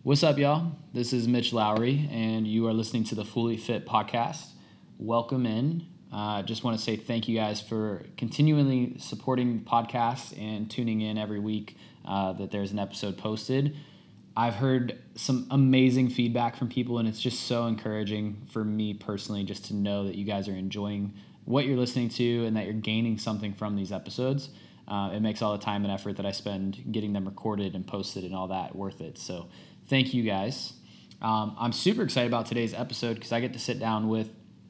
What's up, y'all? This is Mitch Lowry, and you are listening to the Fully Fit podcast. Welcome in. Just want to say thank you guys for continually supporting the podcast and tuning in every week that there's an episode posted. I've heard some amazing feedback from people, and it's just so encouraging for me personally just to know that you guys are enjoying what you're listening to and that you're gaining something from these episodes. It makes all the time and effort that I spend getting them recorded and posted and all that worth it. So thank you guys. I'm super excited about today's episode because I get to sit down with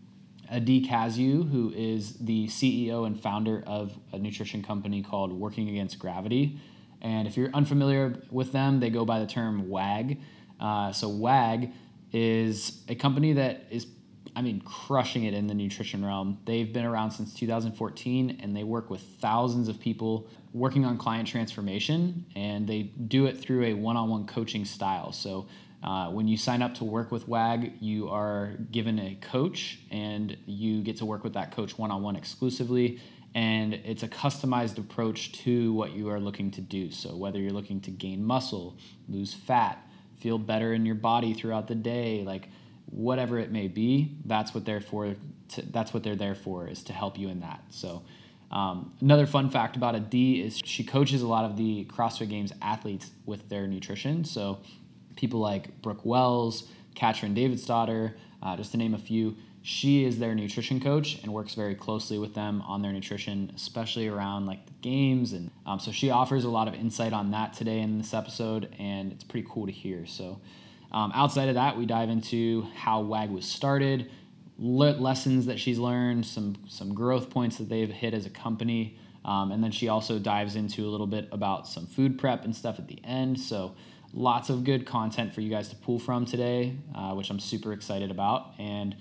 Adi Kazue, who is the CEO and founder of a nutrition company called Working Against Gravity. And if you're unfamiliar with them, they go by the term WAG. So WAG is a company that is, crushing it in the nutrition realm. They've been around since 2014, and they work with thousands of people working on client transformation, and they do it through a one-on-one coaching style. So when you sign up to work with WAG, you are given a coach, and you get to work with that coach one-on-one exclusively, and it's a customized approach to what you are looking to do. So whether you're looking to gain muscle, lose fat, feel better in your body throughout the day, like whatever it may be, that's what they're there for, is to help you in that. So another fun fact about Adi is she coaches a lot of the CrossFit Games athletes with their nutrition. So people like Brooke Wells, Katrin Davidsdottir, just to name a few, she is their nutrition coach and works very closely with them on their nutrition, especially around like the games. And so she offers a lot of insight on that today in this episode, and it's pretty cool to hear. So outside of that, we dive into how WAG was started, lessons that she's learned, some growth points that they've hit as a company, and then she also dives into a little bit about some food prep and stuff at the end. So lots of good content for you guys to pull from today, which I'm super excited about. And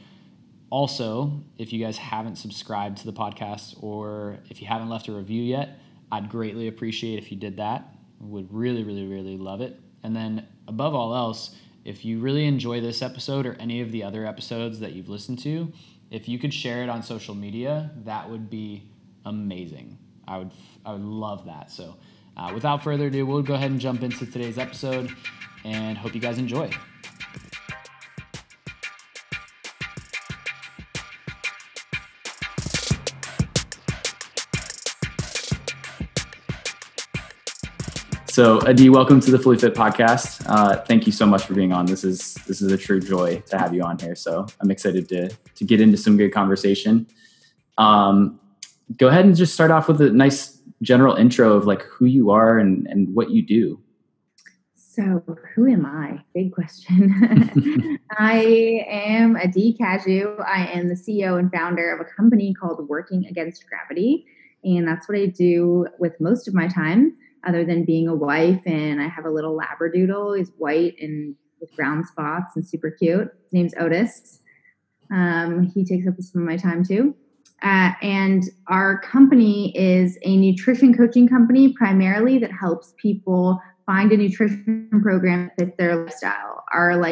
also, if you guys haven't subscribed to the podcast or if you haven't left a review yet, I'd greatly appreciate if you did that. Would really, really, really love it. And then above all else, if you really enjoy this episode or any of the other episodes that you've listened to, if you could share it on social media, that would be amazing. I would love that. So without further ado, we'll go ahead and jump into today's episode and hope you guys enjoy. So Adi, welcome to the Fully Fit podcast. Thank you so much for being on. This is a true joy to have you on here. So I'm excited to get into some good conversation. Go ahead and just start off with a nice general intro of like who you are and what you do. So who am I? Big question. I am Adi Kazue. I am the CEO and founder of a company called Working Against Gravity. And that's what I do with most of my time, other than being a wife. And I have a little Labradoodle. He's white and with brown spots and super cute. His name's Otis. He takes up some of my time too. And our company is a nutrition coaching company primarily that helps people find a nutrition program that fits their lifestyle.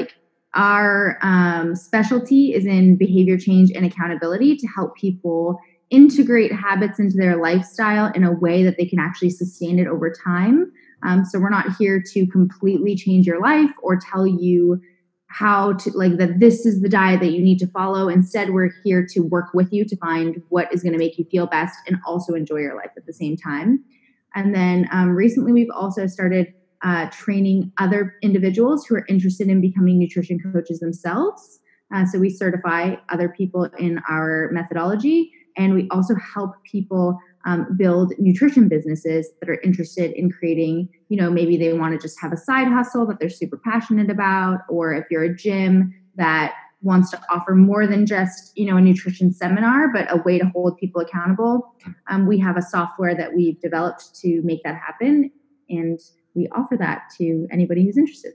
Our specialty is in behavior change and accountability to help people integrate habits into their lifestyle in a way that they can actually sustain it over time. So we're not here to completely change your life or tell you how to, that this is the diet that you need to follow. Instead, we're here to work with you to find what is going to make you feel best and also enjoy your life at the same time. And then recently we've also started training other individuals who are interested in becoming nutrition coaches themselves. So we certify other people in our methodology. And we also help people build nutrition businesses that are interested in creating, maybe they want to just have a side hustle that they're super passionate about, or if you're a gym that wants to offer more than just, a nutrition seminar, but a way to hold people accountable. We have a software that we've developed to make that happen. And we offer that to anybody who's interested.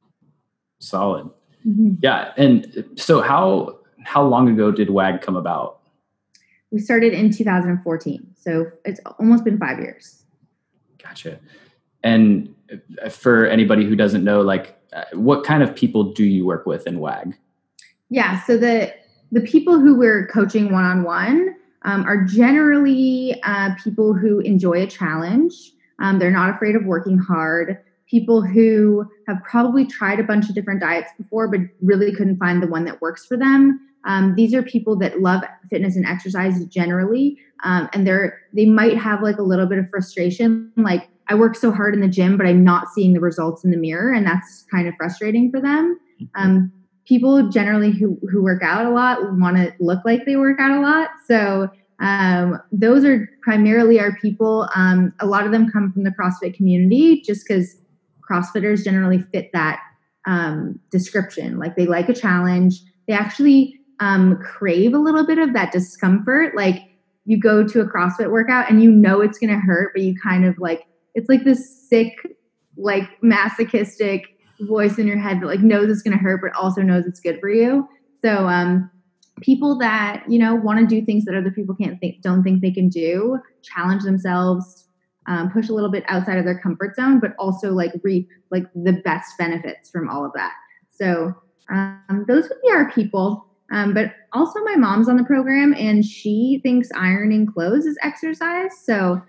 Solid. Mm-hmm. Yeah. And so how long ago did WAG come about? We started in 2014. So it's almost been 5 years. Gotcha. And for anybody who doesn't know, what kind of people do you work with in WAG? Yeah. So the people who we're coaching one-on-one are generally people who enjoy a challenge. They're not afraid of working hard. people who have probably tried a bunch of different diets before, but really couldn't find the one that works for them. These are people that love fitness and exercise generally, and they might have like a little bit of frustration, like I work so hard in the gym, but I'm not seeing the results in the mirror, and that's kind of frustrating for them. People generally who work out a lot want to look like they work out a lot, so those are primarily our people. A lot of them come from the CrossFit community, just because CrossFitters generally fit that description. Like they like a challenge. They actually crave a little bit of that discomfort. Like you go to a CrossFit workout and you know it's going to hurt, but you kind of like, it's like this sick, like masochistic voice in your head that like knows it's going to hurt, but also knows it's good for you. So people that, want to do things that other people don't think they can do, challenge themselves, push a little bit outside of their comfort zone, but also like reap like the best benefits from all of that. So those would be our people. But also my mom's on the program and she thinks ironing clothes is exercise. So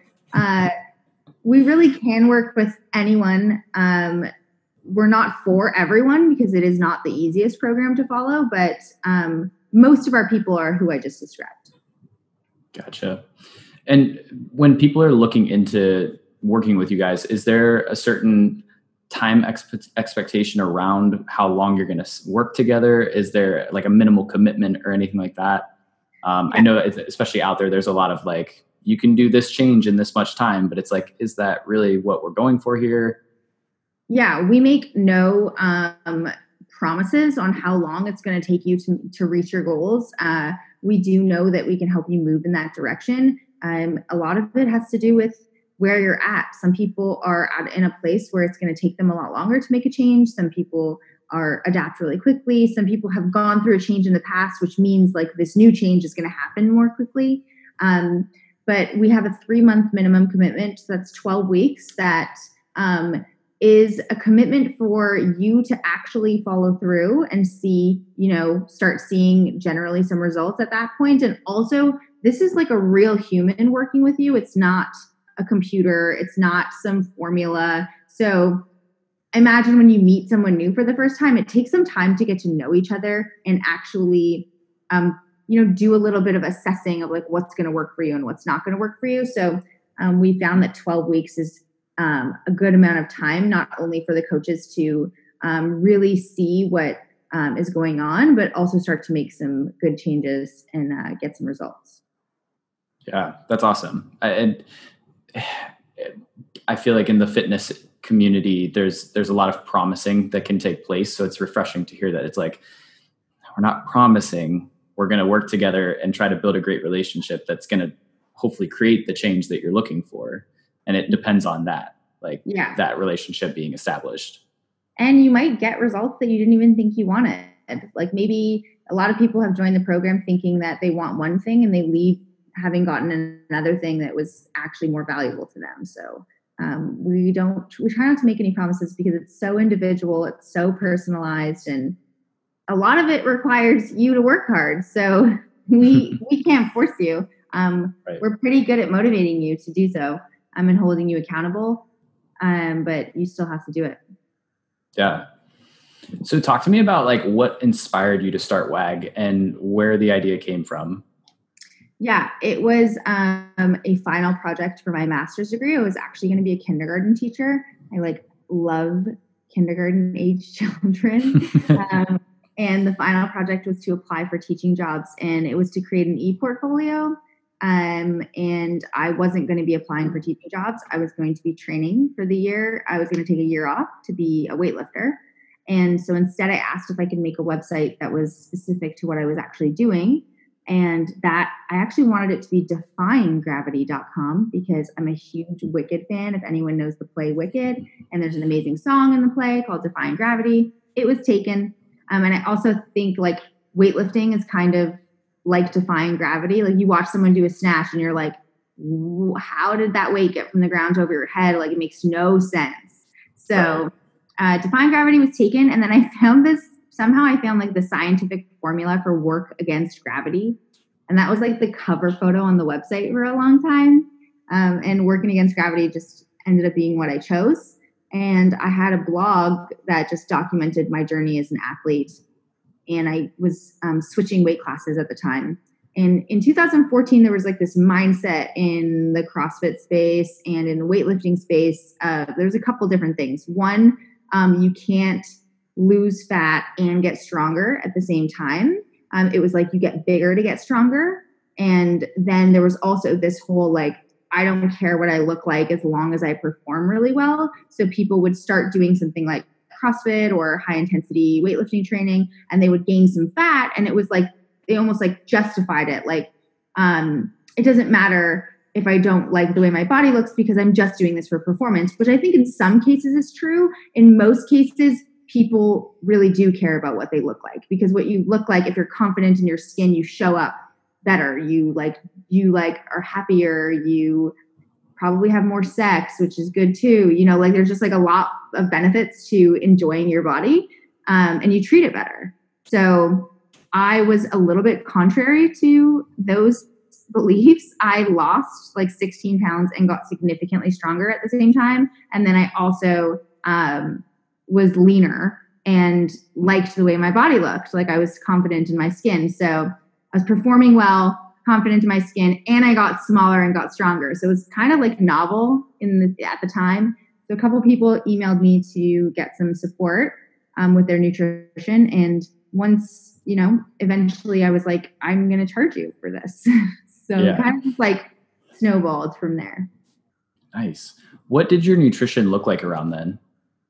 we really can work with anyone. We're not for everyone because it is not the easiest program to follow, but most of our people are who I just described. Gotcha. And when people are looking into working with you guys, is there a certain time expectation around how long you're going to work together? Is there like a minimal commitment or anything like that? Yeah. I know, especially out there's a lot of like, you can do this change in this much time, but it's like, is that really what we're going for here? Yeah, we make no promises on how long it's going to take you to reach your goals. We do know that we can help you move in that direction. A lot of it has to do with where you're at. Some people are in a place where it's going to take them a lot longer to make a change. Some people adapt really quickly. Some people have gone through a change in the past, which means like this new change is going to happen more quickly. But we have a 3-month minimum commitment. So that's 12 weeks. That is a commitment for you to actually follow through and see, start seeing generally some results at that point. And also, this is like a real human working with you. It's not a computer. It's not some formula. So imagine when you meet someone new for the first time, it takes some time to get to know each other and actually, do a little bit of assessing of like what's going to work for you and what's not going to work for you. So we found that 12 weeks is a good amount of time, not only for the coaches to really see what is going on, but also start to make some good changes and get some results. Yeah, that's awesome. And I feel like in the fitness community, there's a lot of promising that can take place. So it's refreshing to hear that it's like, we're not promising, we're going to work together and try to build a great relationship that's going to hopefully create the change that you're looking for. And it depends on that, that relationship being established. And you might get results that you didn't even think you wanted. Like maybe a lot of people have joined the program thinking that they want one thing and they leave having gotten another thing that was actually more valuable to them. So we try not to make any promises because it's so individual, it's so personalized, and a lot of it requires you to work hard. So we can't force you. Right. We're pretty good at motivating you to do so and holding you accountable, but you still have to do it. Yeah. So talk to me about like what inspired you to start WAG and where the idea came from. Yeah, it was a final project for my master's degree. I was actually going to be a kindergarten teacher. I love kindergarten age children. And the final project was to apply for teaching jobs, and it was to create an e-portfolio. And I wasn't going to be applying for teaching jobs. I was going to be training for the year. I was going to take a year off to be a weightlifter. And so instead I asked if I could make a website that was specific to what I was actually doing. And that I actually wanted it to be defyinggravity.com because I'm a huge Wicked fan. If anyone knows the play Wicked, and there's an amazing song in the play called Defying Gravity. It was taken. And I also think like weightlifting is kind of like defying gravity. Like you watch someone do a snatch and you're like, how did that weight get from the ground over your head? Like it makes no sense. So defying gravity was taken. And then I found like the scientific formula for work against gravity. And that was like the cover photo on the website for a long time. And working against gravity just ended up being what I chose. And I had a blog that just documented my journey as an athlete. And I was switching weight classes at the time. And in 2014, there was like this mindset in the CrossFit space and in the weightlifting space. There's a couple different things. One, you can't lose fat and get stronger at the same time. It was like you get bigger to get stronger. And then there was also this whole like, I don't care what I look like as long as I perform really well. So people would start doing something like CrossFit or high intensity weightlifting training, and they would gain some fat. And it was like, they almost like justified it. Like, it doesn't matter if I don't like the way my body looks because I'm just doing this for performance, which I think in some cases is true. In most cases, people really do care about what they look like, because what you look like, if you're confident in your skin, you show up better. You are happier. You probably have more sex, which is good too. Like there's just like a lot of benefits to enjoying your body, and you treat it better. So I was a little bit contrary to those beliefs. I lost like 16 pounds and got significantly stronger at the same time. And then I also was leaner and liked the way my body looked. Like I was confident in my skin. So I was performing well, confident in my skin, and I got smaller and got stronger. So it was kind of like novel at the time. So a couple people emailed me to get some support with their nutrition. And once, eventually I was like, I'm going to charge you for this. So kind of just like snowballed from there. Nice. What did your nutrition look like around then?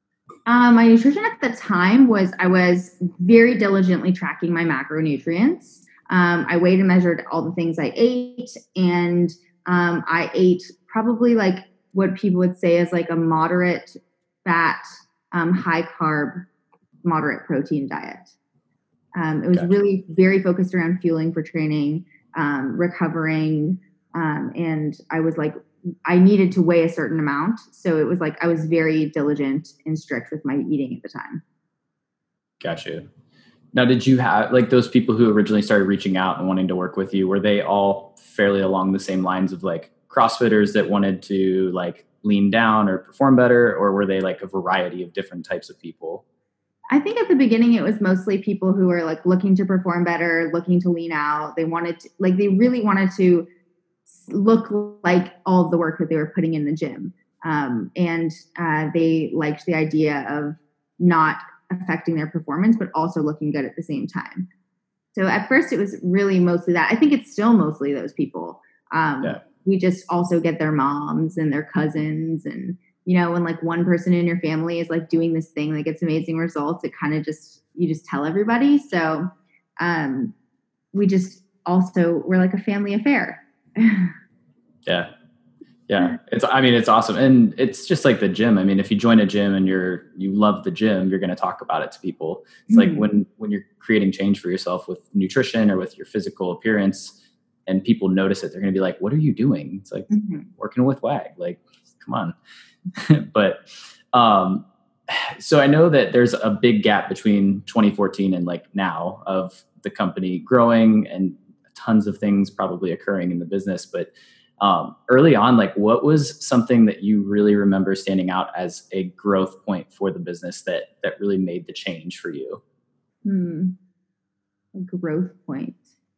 My nutrition at the time was, I was very diligently tracking my macronutrients. I weighed and measured all the things I ate, and I ate probably like what people would say is like a moderate fat, high carb, moderate protein diet. It was really very focused around fueling for training, recovering, and I was like, I needed to weigh a certain amount. So it was like I was very diligent and strict with my eating at the time. Gotcha. Now, did you have like those people who originally started reaching out and wanting to work with you? Were they all fairly along the same lines of like CrossFitters that wanted to like lean down or perform better? Or were they like a variety of different types of people? I think at the beginning, it was mostly people who were like looking to perform better, looking to lean out. They wanted to, like, they really wanted to look like all of the work that they were putting in the gym. And they liked the idea of not affecting their performance, but also looking good at the same time. So at first it was really mostly that. I think it's still mostly those people. We just also get their moms and their cousins, and, when like one person in your family is like doing this thing that gets amazing results, it kind of you just tell everybody. So we're like a family affair. Yeah. It's awesome. And it's just like the gym. I mean, if you join a gym and you love the gym, you're going to talk about it to people. It's like when you're creating change for yourself with nutrition or with your physical appearance and people notice it, they're going to be like, what are you doing? It's like working with WAG, like, come on. But, so I know that there's a big gap between 2014 and like now of the company growing and tons of things probably occurring in the business. But early on, like what was something that you really remember standing out as a growth point for the business that really made the change for you? A growth point.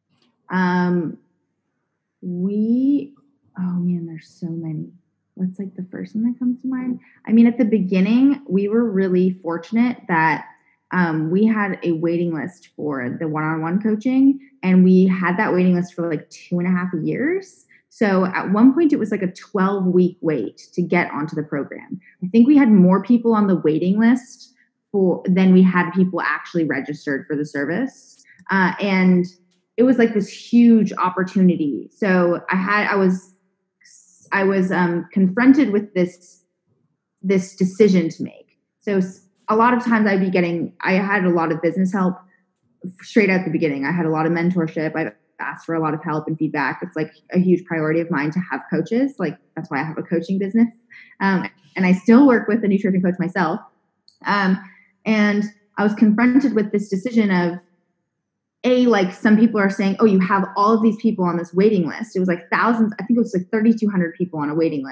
There's so many. What's like the first one that comes to mind? I mean, at the beginning, we were really fortunate that we had a waiting list for the one-on-one coaching, and we had that waiting list for like 2.5 years. So at one point, it was like a 12-week wait to get onto the program. I think we had more people on the waiting list than we had people actually registered for the service. And it was like this huge opportunity. So I was confronted with this decision to make. So a lot of times I had a lot of business help straight at the beginning. I had a lot of mentorship. I've asked for a lot of help and feedback. It's like a huge priority of mine to have coaches. Like that's why I have a coaching business. And I still work with a nutrition coach myself. And I was confronted with this decision of, like some people are saying, oh, you have all of these people on this waiting list. It was like thousands. I think it was like 3,200 people on a waiting list.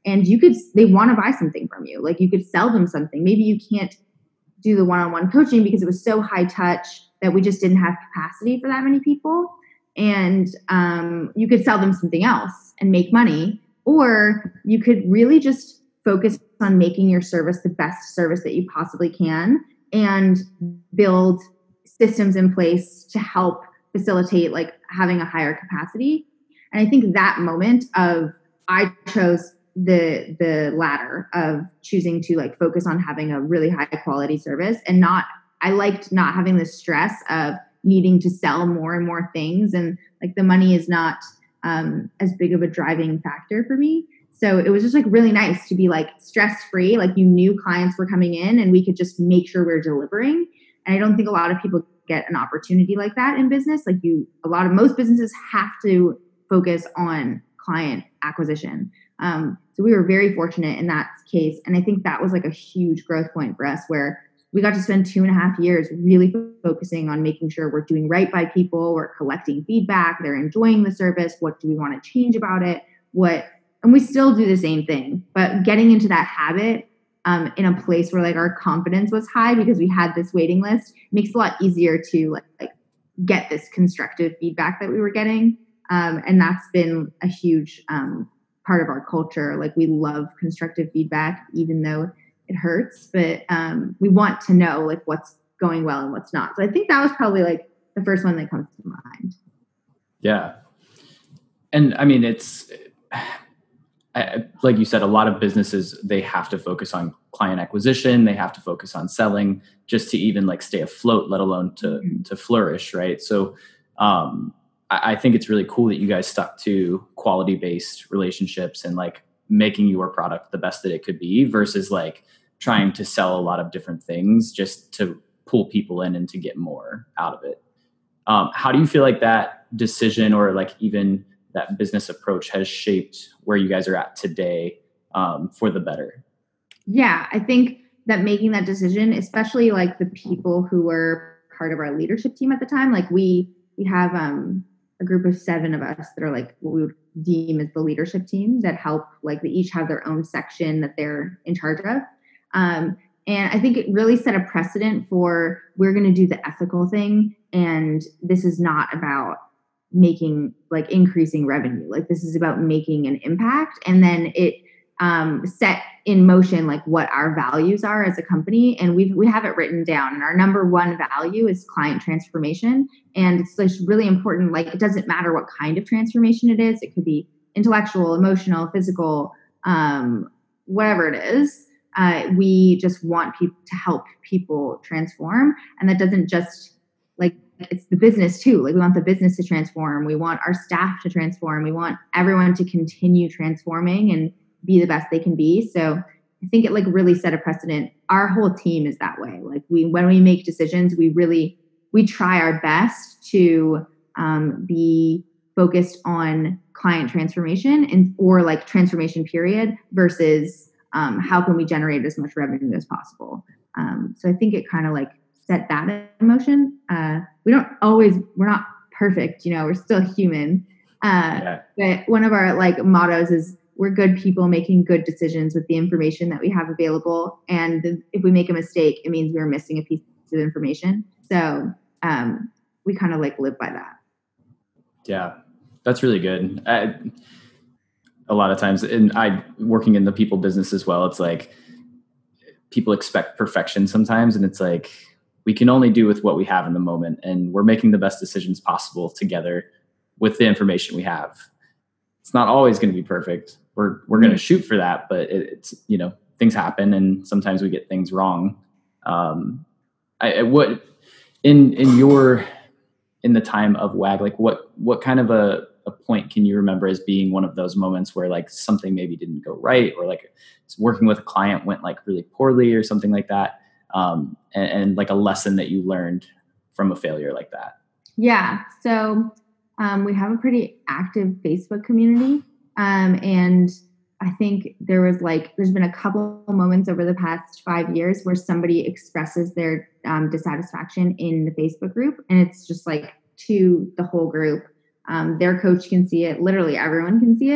and they want to buy something from you. Like you could sell them something. Maybe you can't do the one-on-one coaching because it was so high touch that we just didn't have capacity for that many people. And you could sell them something else and make money, or you could really just focus on making your service the best service that you possibly can and build systems in place to help facilitate like having a higher capacity. And I think that moment I chose the latter of choosing to like focus on having a really high quality service, and I liked not having the stress of needing to sell more and more things, and like the money is not as big of a driving factor for me. So it was just like really nice to be like stress free. Like you knew clients were coming in and we could just make sure we're delivering. And I don't think a lot of people get an opportunity like that in business. Like most businesses have to focus on client acquisition. So we were very fortunate in that case. And I think that was like a huge growth point for us, where we got to spend 2.5 years really focusing on making sure we're doing right by people, we're collecting feedback, they're enjoying the service, what do we want to change about it, and we still do the same thing, but getting into that habit in a place where like our confidence was high because we had this waiting list makes it a lot easier to like get this constructive feedback that we were getting. And that's been a huge part of our culture. Like we love constructive feedback, even though it hurts, but we want to know like what's going well and what's not. So I think that was probably like the first one that comes to mind. Yeah. And I mean, like you said, a lot of businesses, they have to focus on client acquisition. They have to focus on selling just to even like stay afloat, let alone to flourish. Right. So I think it's really cool that you guys stuck to quality-based relationships and like making your product the best that it could be versus like trying to sell a lot of different things just to pull people in and to get more out of it. How do you feel like that decision or like even that business approach has shaped where you guys are at today for the better? Yeah, I think that making that decision, especially like the people who were part of our leadership team at the time, like we have a group of 7 of us that are like what we would deem as the leadership team that help, like they each have their own section that they're in charge of. And I think it really set a precedent for we're going to do the ethical thing. And this is not about increasing revenue. Like this is about making an impact. And then it set in motion like what our values are as a company. And we have it written down. And our number 1 value is client transformation. And it's like really important. Like it doesn't matter what kind of transformation it is. It could be intellectual, emotional, physical, whatever it is. We just want people to help people transform. And that doesn't just like, it's the business too. Like we want the business to transform. We want our staff to transform. We want everyone to continue transforming and be the best they can be. So I think it like really set a precedent. Our whole team is that way. Like when we make decisions, we try our best to be focused on client transformation or like transformation period versus how can we generate as much revenue as possible. So I think it kind of like set that in motion. We're not perfect, we're still human. But one of our like mottos is we're good people making good decisions with the information that we have available. And if we make a mistake, it means we're missing a piece of information. So we kind of like live by that. Yeah, that's really good. A lot of times, and I working in the people business as well, it's like people expect perfection sometimes. And it's like, we can only do with what we have in the moment. And we're making the best decisions possible together with the information we have. It's not always going to be perfect. We're going to shoot for that, but it's, things happen and sometimes we get things wrong. What in the time of WAG, like what kind of a point can you remember as being one of those moments where like something maybe didn't go right, or like working with a client went like really poorly or something like that? And like a lesson that you learned from a failure like that? Yeah. So we have a pretty active Facebook community. And I think there's been a couple moments over the past 5 years where somebody expresses their dissatisfaction in the Facebook group. And it's just like to the whole group. Their coach can see it. Literally everyone can see it.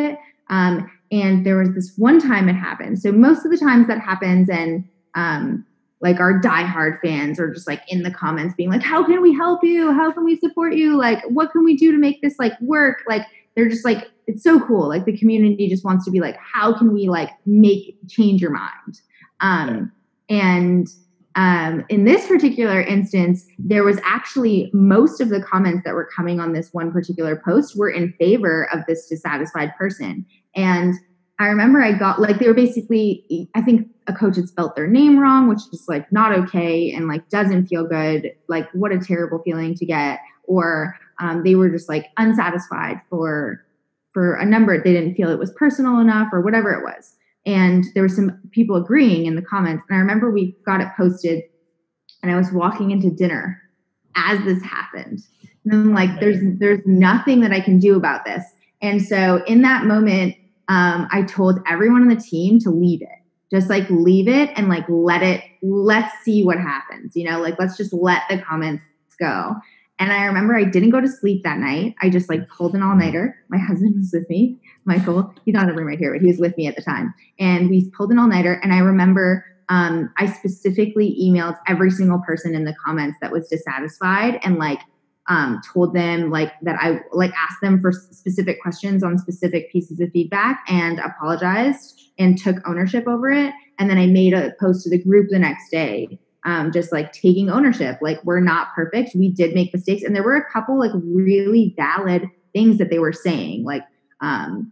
And there was this one time it happened. So most of the times that happens, and like our diehard fans are just like in the comments being like, how can we help you? How can we support you? Like, what can we do to make this like work? Like, they're just like, it's so cool. Like the community just wants to be like, how can we like change your mind? And in this particular instance, there was actually most of the comments that were coming on this one particular post were in favor of this dissatisfied person. And I remember I got like, they were basically, I think a coach had spelt their name wrong, which is like not okay and like doesn't feel good. Like what a terrible feeling to get. Or they were just like unsatisfied for a number. They didn't feel it was personal enough or whatever it was. And there were some people agreeing in the comments. And I remember we got it posted and I was walking into dinner as this happened. And I'm like, there's nothing that I can do about this. And so in that moment, I told everyone on the team to leave it. Just like leave it and like let's see what happens. You know, like let's just let the comments go. And I remember I didn't go to sleep that night. I just like pulled an all-nighter. My husband was with me, Michael. He's not in the room right here, but he was with me at the time. And we pulled an all-nighter. And I remember I specifically emailed every single person in the comments that was dissatisfied and like told them like that I like asked them for specific questions on specific pieces of feedback and apologized and took ownership over it. And then I made a post to the group the next day. Just like taking ownership, like we're not perfect. We did make mistakes. And there were a couple like really valid things that they were saying. Like one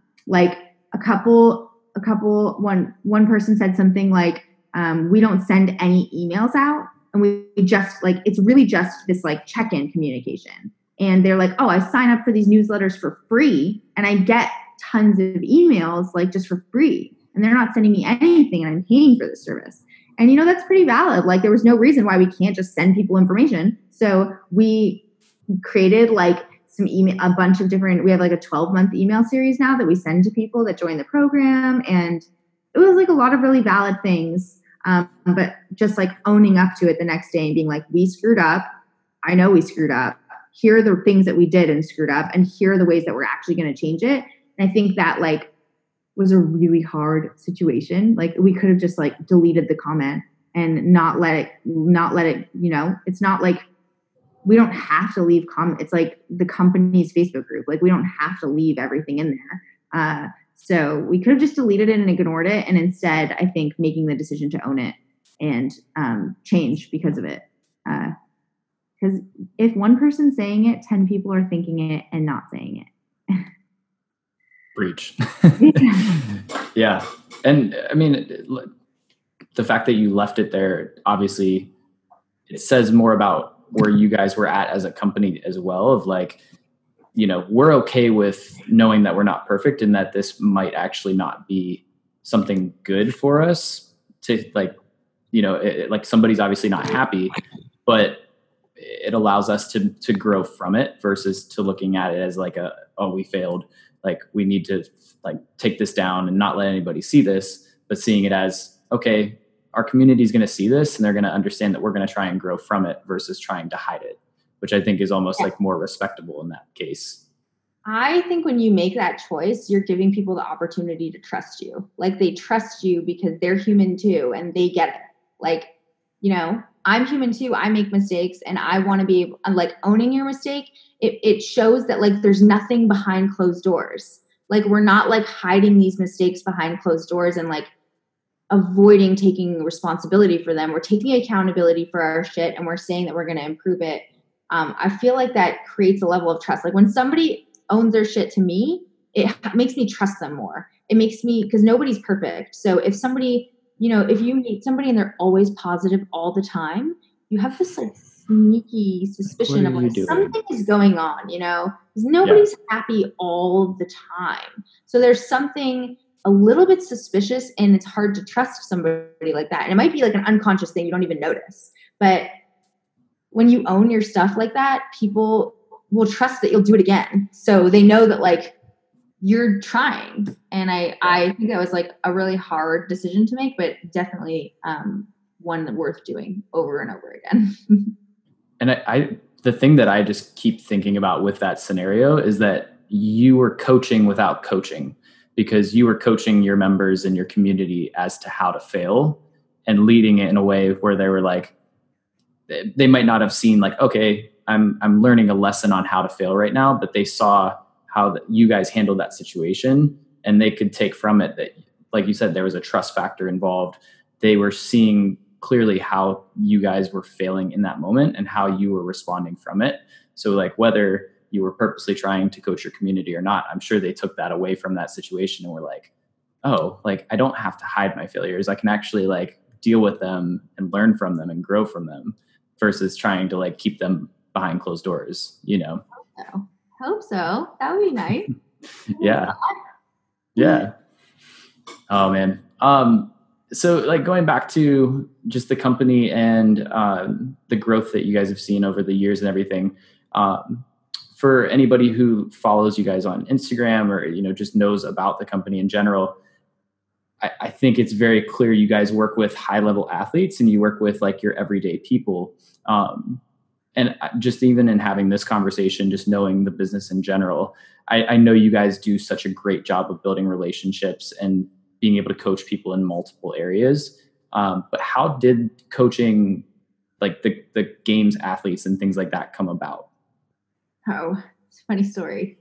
person said something like, we don't send any emails out. And we just like, it's really just this like check-in communication. And they're like, oh, I sign up for these newsletters for free and I get tons of emails like just for free. And they're not sending me anything and I'm paying for this service. And, you know, that's pretty valid. Like there was no reason why we can't just send people information. So we created like some email, a bunch of different, we have like a 12-month email series now that we send to people that join the program. And it was like a lot of really valid things. But just like owning up to it the next day and being like, we screwed up. I know we screwed up. Here are the things that we did and screwed up. And here are the ways that we're actually going to change it. And I think that like was a really hard situation. Like we could have just like deleted the comment and not let it, you know, it's not like we don't have to leave comment. It's like the company's Facebook group. Like we don't have to leave everything in there. So we could have just deleted it and ignored it. And instead, I think making the decision to own it and change because of it. Because if one person's saying it, 10 people are thinking it and not saying it. Breach. Yeah. And I mean, the fact that you left it there, obviously it says more about where you guys were at as a company as well, of like, you know, we're okay with knowing that we're not perfect and that this might actually not be something good for us to like, you know, like somebody's obviously not happy, but it allows us to grow from it versus to looking at it as like oh, we failed. Like we need to like take this down and not let anybody see this, but seeing it as, okay, our community is going to see this and they're going to understand that we're going to try and grow from it versus trying to hide it, which I think is almost like more respectable in that case. I think when you make that choice, you're giving people the opportunity to trust you. Like they trust you because they're human too and they get it. Like, you know, I'm human too. I make mistakes and I want to be able, like owning your mistake. It shows that like there's nothing behind closed doors. Like we're not like hiding these mistakes behind closed doors and like avoiding taking responsibility for them. We're taking accountability for our shit and we're saying that we're going to improve it. I feel like that creates a level of trust. Like when somebody owns their shit to me, it makes me trust them more. It makes me, because nobody's perfect. So if somebody, you know, if you meet somebody and they're always positive all the time, you have this like sneaky suspicion of like something is going on, you know, because nobody's happy all the time. So there's something a little bit suspicious and it's hard to trust somebody like that. And it might be like an unconscious thing you don't even notice. But when you own your stuff like that, people will trust that you'll do it again. So they know that like you're trying. And I think that was like a really hard decision to make, but definitely one worth doing over and over again. And the thing that I just keep thinking about with that scenario is that you were coaching without coaching. because you were coaching your members in your community as to how to fail and leading it in a way where they were like, they might not have seen like, okay, I'm learning a lesson on how to fail right now, but they saw how you guys handled that situation, and they could take from it that, like you said, there was a trust factor involved. They were seeing clearly how you guys were failing in that moment and how you were responding from it. So like whether you were purposely trying to coach your community or not, I'm sure they took that away from that situation and were like, oh, like I don't have to hide my failures. I can actually like deal with them and learn from them and grow from them versus trying to like keep them behind closed doors, you know? Hope so. That would be nice. Yeah. Yeah. Oh man. So like going back to just the company and the growth that you guys have seen over the years and everything, for anybody who follows you guys on Instagram or, you know, just knows about the company in general, I think it's very clear you guys work with high level athletes and you work with like your everyday people. And just even in having this conversation, just knowing the business in general, I know you guys do such a great job of building relationships and being able to coach people in multiple areas. But how did coaching like the games athletes and things like that come about? Oh, it's a funny story.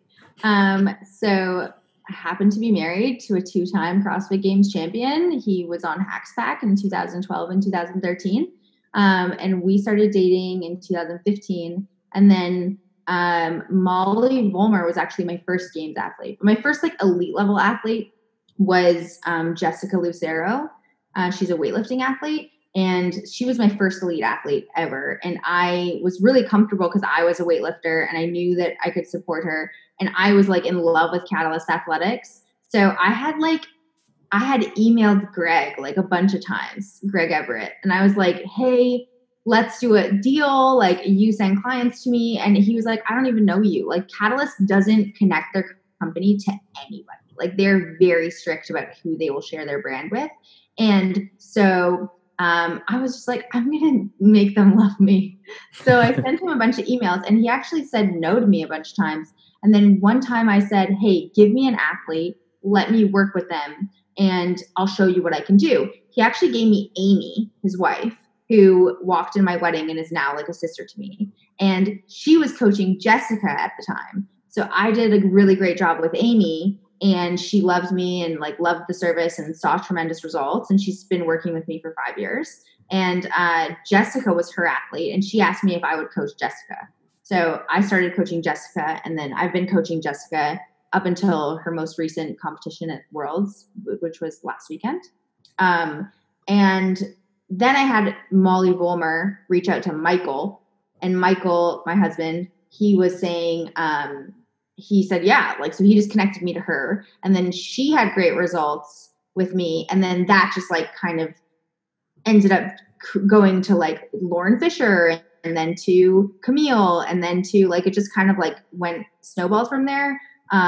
So I happened to be married to a 2-time CrossFit Games champion. He was on HacksPack in 2012 and 2013. And we started dating in 2015. And then Molly Vollmer was actually my first games athlete. My first like elite level athlete was Jessica Lucero. She's a weightlifting athlete. And she was my first elite athlete ever. And I was really comfortable because I was a weightlifter and I knew that I could support her. And I was like in love with Catalyst Athletics. So I had emailed Greg like a bunch of times, Greg Everett. And I was like, hey, let's do a deal. Like you send clients to me. And he was like, I don't even know you. Like Catalyst doesn't connect their company to anybody. Like they're very strict about who they will share their brand with. And so I was just like, I'm going to make them love me. So I sent him a bunch of emails and he actually said no to me a bunch of times. And then one time I said, hey, give me an athlete, let me work with them and I'll show you what I can do. He actually gave me Amy, his wife, who walked in my wedding and is now like a sister to me. And she was coaching Jessica at the time. So I did a really great job with Amy. And she loved me and like loved the service and saw tremendous results. And she's been working with me for 5 years. And Jessica was her athlete. And she asked me if I would coach Jessica. So I started coaching Jessica. And then I've been coaching Jessica up until her most recent competition at Worlds, which was last weekend. And then I had Molly Vollmer reach out to Michael. And Michael, my husband, he was saying, he said, yeah, like, so he just connected me to her. And then she had great results with me. And then that just like kind of ended up going to like Lauren Fisher and then to Camille. And then to like, it just kind of like went snowballed from there.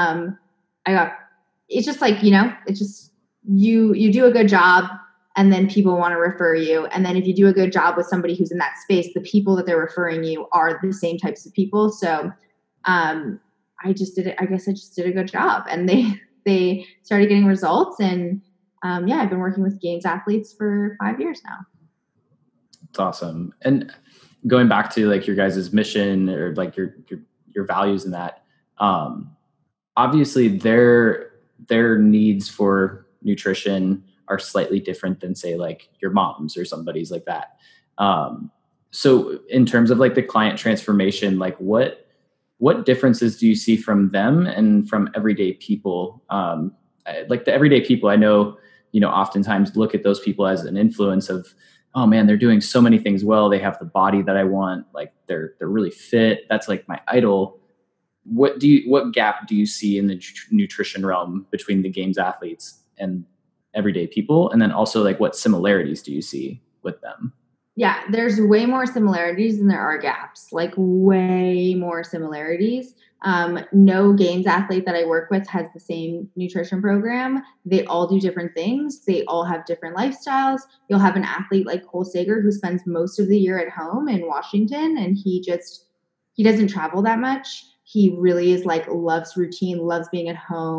It's just like, you know, it's just, you do a good job and then people want to refer you. And then if you do a good job with somebody who's in that space, the people that they're referring you are the same types of people. So, I just did it. I guess I just did a good job and they started getting results. And I've been working with games athletes for 5 years now. It's awesome. And going back to like your guys' mission or like your values in that, obviously their needs for nutrition are slightly different than say like your mom's or somebody's like that. So in terms of like the client transformation, like what differences do you see from them and from everyday people? Like the everyday people I know, you know, oftentimes look at those people as an influence of, oh man, they're doing so many things well. They have the body that I want. Like they're really fit. That's like my idol. What gap do you see in the nutrition realm between the games athletes and everyday people? And then also like what similarities do you see with them? Yeah, there's way more similarities than there are gaps, like way more similarities. No games athlete that I work with has the same nutrition program. They all do different things. They all have different lifestyles. You'll have an athlete like Cole Sager who spends most of the year at home in Washington and he doesn't travel that much. He really is like loves routine, loves being at home.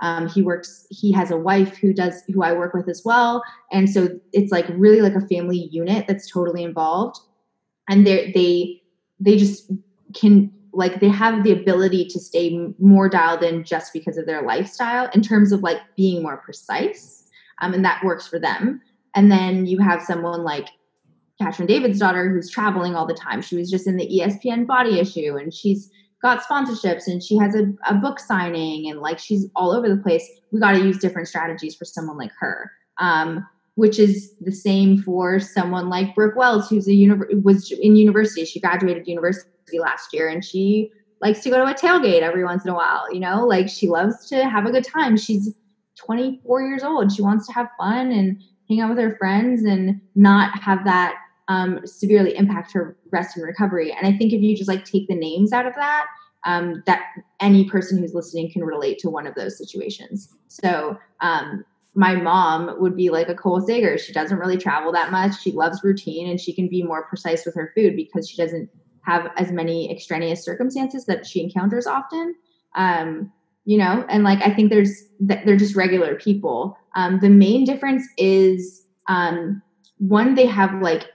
He has a wife who I work with as well. And so it's like really like a family unit that's totally involved. And they just can, like, they have the ability to stay more dialed in just because of their lifestyle in terms of like being more precise. And that works for them. And then you have someone like Katrin David's daughter who's traveling all the time. She was just in the ESPN Body Issue, and she's got sponsorships, and she has a book signing, and like she's all over the place. We got to use different strategies for someone like her, which is the same for someone like Brooke Wells, who's was in university. She graduated university last year, and she likes to go to a tailgate every once in a while. You know, like she loves to have a good time. She's 24 years old. She wants to have fun and hang out with her friends and not have that severely impact her rest and recovery. And I think if you just like take the names out of that, that any person who's listening can relate to one of those situations. So my mom would be like a Cole Sager. She doesn't really travel that much. She loves routine, and she can be more precise with her food because she doesn't have as many extraneous circumstances that she encounters often. You know, and like, I think they're just regular people. The main difference is, one, they have like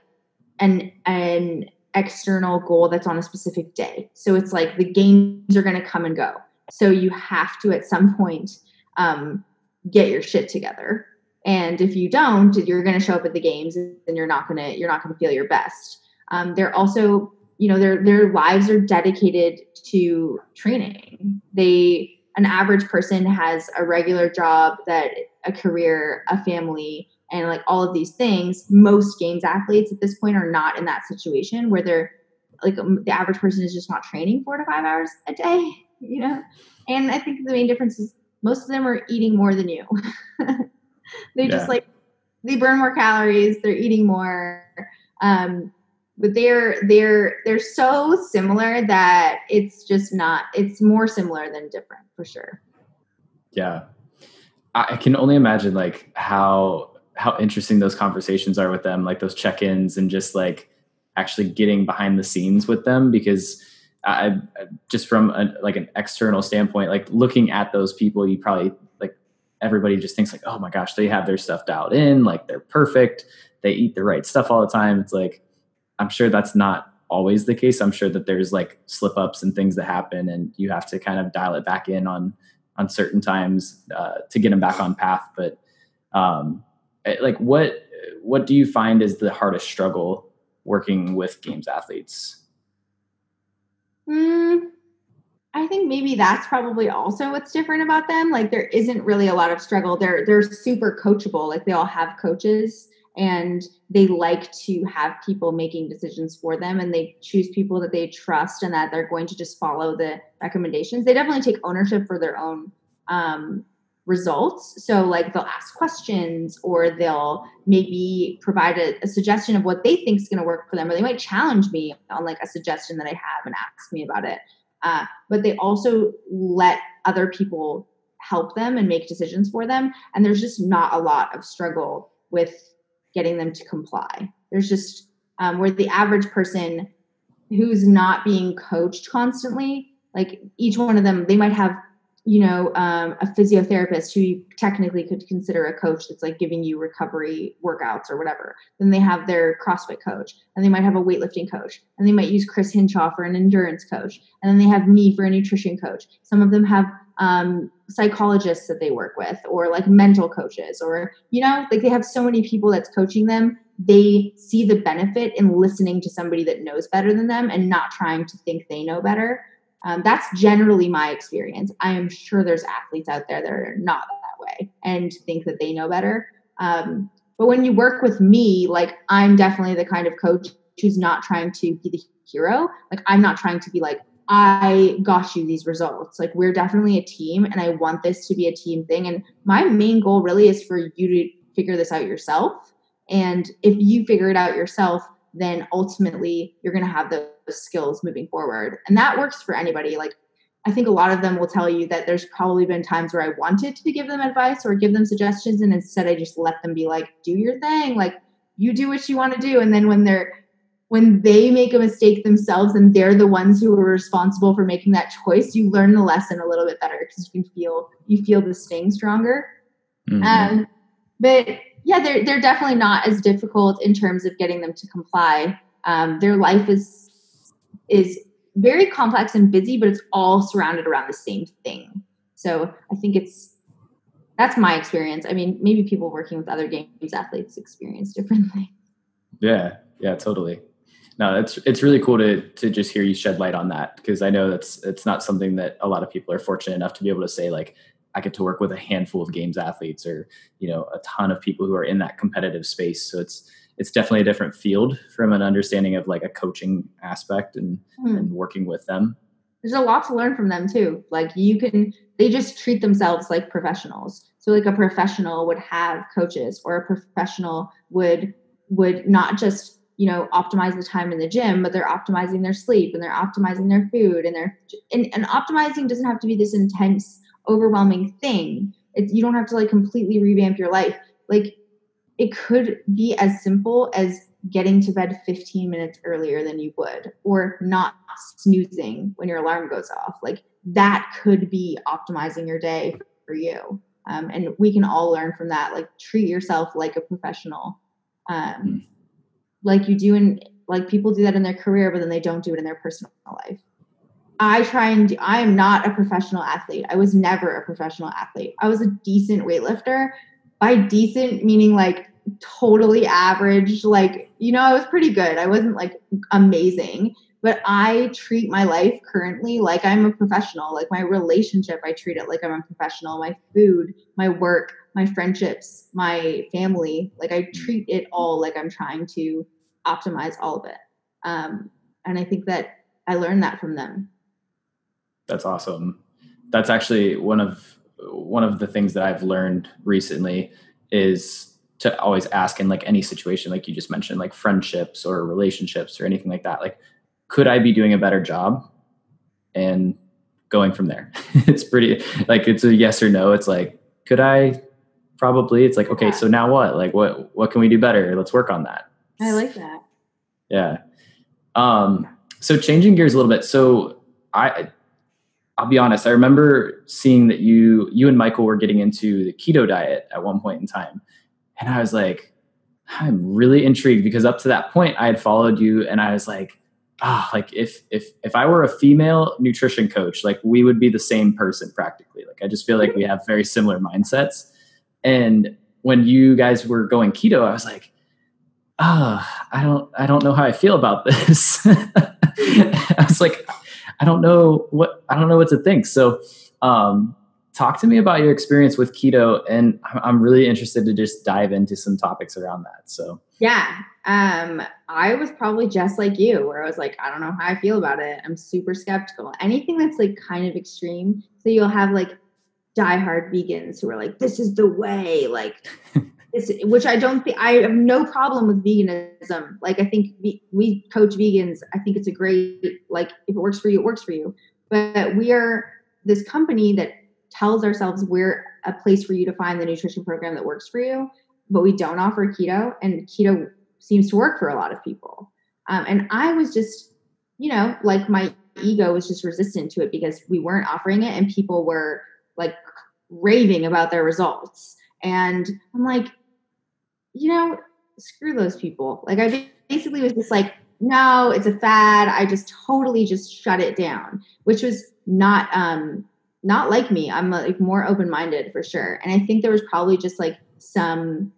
an external goal that's on a specific day. So it's like the games are going to come and go. So you have to, at some point, get your shit together. And if you don't, you're going to show up at the games and you're not going to feel your best. They're also, you know, their lives are dedicated to training. An average person has a regular job, a career, a family, and like all of these things. Most games athletes at this point are not in that situation where they're like, the average person is just not training 4 to 5 hours a day, you know? And I think the main difference is most of them are eating more than you. Just like, they burn more calories, they're eating more. But they're so similar that it's just not, it's more similar than different for sure. Yeah. I can only imagine like how interesting those conversations are with them, like those check-ins and just like actually getting behind the scenes with them, because I just from an external standpoint, like looking at those people, you probably like everybody just thinks like, oh my gosh, they have their stuff dialed in, like they're perfect. They eat the right stuff all the time. It's like, I'm sure that's not always the case. I'm sure that there's like slip ups and things that happen, and you have to kind of dial it back in on certain times to get them back on path. But like what do you find is the hardest struggle working with games athletes? I think maybe that's probably also what's different about them. Like there isn't really a lot of struggle. They're super coachable. Like they all have coaches, and they like to have people making decisions for them, and they choose people that they trust and that they're going to just follow the recommendations. They definitely take ownership for their own results. So like they'll ask questions, or they'll maybe provide a suggestion of what they think is going to work for them, or they might challenge me on like a suggestion that I have and ask me about it. But they also let other people help them and make decisions for them. And there's just not a lot of struggle with getting them to comply. There's just where the average person who's not being coached constantly, like each one of them, they might have, you know, a physiotherapist who you technically could consider a coach that's like giving you recovery workouts or whatever. Then they have their CrossFit coach, and they might have a weightlifting coach, and they might use Chris Hinshaw for an endurance coach. And then they have me for a nutrition coach. Some of them have psychologists that they work with, or like mental coaches, or, you know, like they have so many people that's coaching them. They see the benefit in listening to somebody that knows better than them and not trying to think they know better. That's generally my experience. I am sure there's athletes out there that are not that way and think that they know better. But when you work with me, like I'm definitely the kind of coach who's not trying to be the hero. Like I'm not trying to be like, I got you these results. Like we're definitely a team, and I want this to be a team thing. And my main goal really is for you to figure this out yourself. And if you figure it out yourself, then ultimately you're going to have those skills moving forward. And that works for anybody. Like I think a lot of them will tell you that there's probably been times where I wanted to give them advice or give them suggestions, and instead I just let them be like, do your thing. Like you do what you want to do. And then when they're when they make a mistake themselves and they're the ones who are responsible for making that choice, you learn the lesson a little bit better because you feel the sting stronger. Mm-hmm. But yeah, they're definitely not as difficult in terms of getting them to comply. Their life is very complex and busy, but it's all surrounded around the same thing. So I think that's my experience. I mean, maybe people working with other games athletes experience differently. Yeah, totally. No, it's really cool to just hear you shed light on that, because I know it's not something that a lot of people are fortunate enough to be able to say, like, I get to work with a handful of games athletes, or, you know, a ton of people who are in that competitive space. So it's definitely a different field from an understanding of like a coaching aspect and working with them. There's a lot to learn from them too. Like they just treat themselves like professionals. So like a professional would have coaches, or a professional would not just, you know, optimize the time in the gym, but they're optimizing their sleep and they're optimizing their food, and optimizing doesn't have to be this intense, overwhelming thing. You don't have to like completely revamp your life. Like it could be as simple as getting to bed 15 minutes earlier than you would, or not snoozing when your alarm goes off. Like that could be optimizing your day for you. And we can all learn from that. Like treat yourself like a professional. Like you do like people do that in their career, but then they don't do it in their personal life. I am not a professional athlete. I was never a professional athlete. I was a decent weightlifter. By decent, meaning like totally average. Like, you know, I was pretty good. I wasn't like amazing, but I treat my life currently like I'm a professional. Like my relationship, I treat it like I'm a professional. My food, my work, my friendships, my family, like I treat it all like I'm trying to optimize all of it. And I think that I learned that from them. That's awesome. That's actually one of the things that I've learned recently, is to always ask in like any situation, like you just mentioned, like friendships or relationships or anything like that, like, could I be doing a better job? And going from there. It's pretty, like, it's a yes or no. It's like, could I? Probably. It's like, okay, so now what? Like, what can we do better? Let's work on that. I like that. Yeah. So changing gears a little bit. So I'll be honest, I remember seeing that you and Michael were getting into the keto diet at one point in time. And I was like, I'm really intrigued, because up to that point I had followed you and I was like, like if I were a female nutrition coach, like we would be the same person practically. Like I just feel like we have very similar mindsets. And when you guys were going keto, I was like, I don't know how I feel about this. I was like, I don't know what to think. So, talk to me about your experience with keto, and I'm really interested to just dive into some topics around that. So, yeah, I was probably just like you, where I was like, I don't know how I feel about it. I'm super skeptical. Anything that's like kind of extreme. So you'll have like diehard vegans who are like, this is the way, like this, which I don't think, I have no problem with veganism. Like I think we coach vegans. I think it's a great, like if it works for you, it works for you. But we are this company that tells ourselves we're a place for you to find the nutrition program that works for you, but we don't offer keto, and keto seems to work for a lot of people. And I was just, you know, like my ego was just resistant to it because we weren't offering it and people were like raving about their results. And I'm like, you know, screw those people. Like I basically was just like, no, it's a fad. I just totally just shut it down, which was not like me. I'm like more open-minded for sure. And I think there was probably just like some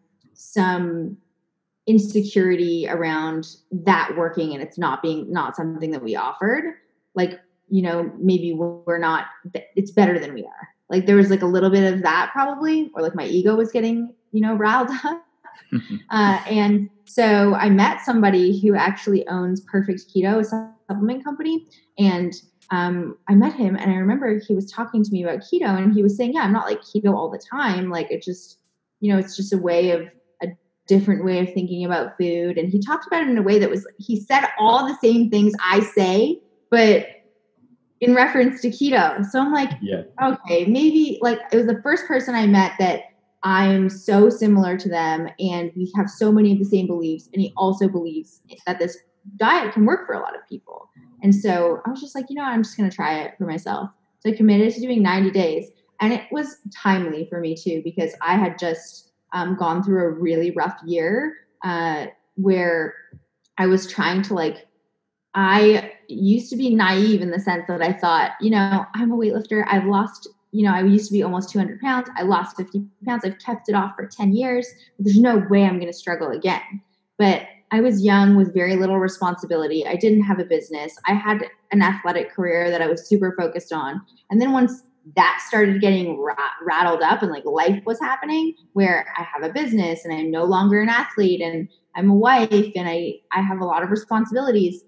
insecurity around that working and it's not something that we offered. Like, you know, maybe it's better than we are. Like there was like a little bit of that probably, or like my ego was getting, you know, riled up. And so I met somebody who actually owns Perfect Keto, a supplement company. And I met him and I remember he was talking to me about keto and he was saying, yeah, I'm not like keto all the time. Like it just, you know, it's just a different way of thinking about food. And he talked about it in a way that was, he said all the same things I say, but in reference to keto. So I'm like, yeah, okay, maybe like it was the first person I met that I'm so similar to them and we have so many of the same beliefs. And he also believes that this diet can work for a lot of people. And so I was just like, I'm just going to try it for myself. So I committed to doing 90 days. And it was timely for me too, because I had just gone through a really rough year where I was trying to I used to be naive in the sense that I thought, I'm a weightlifter. I've lost, I used to be almost 200 pounds. I lost 50 pounds. I've kept it off for 10 years. There's no way I'm going to struggle again. But I was young with very little responsibility. I didn't have a business. I had an athletic career that I was super focused on. And then once that started getting rattled up and life was happening where I have a business and I'm no longer an athlete and I'm a wife and I have a lot of responsibilities,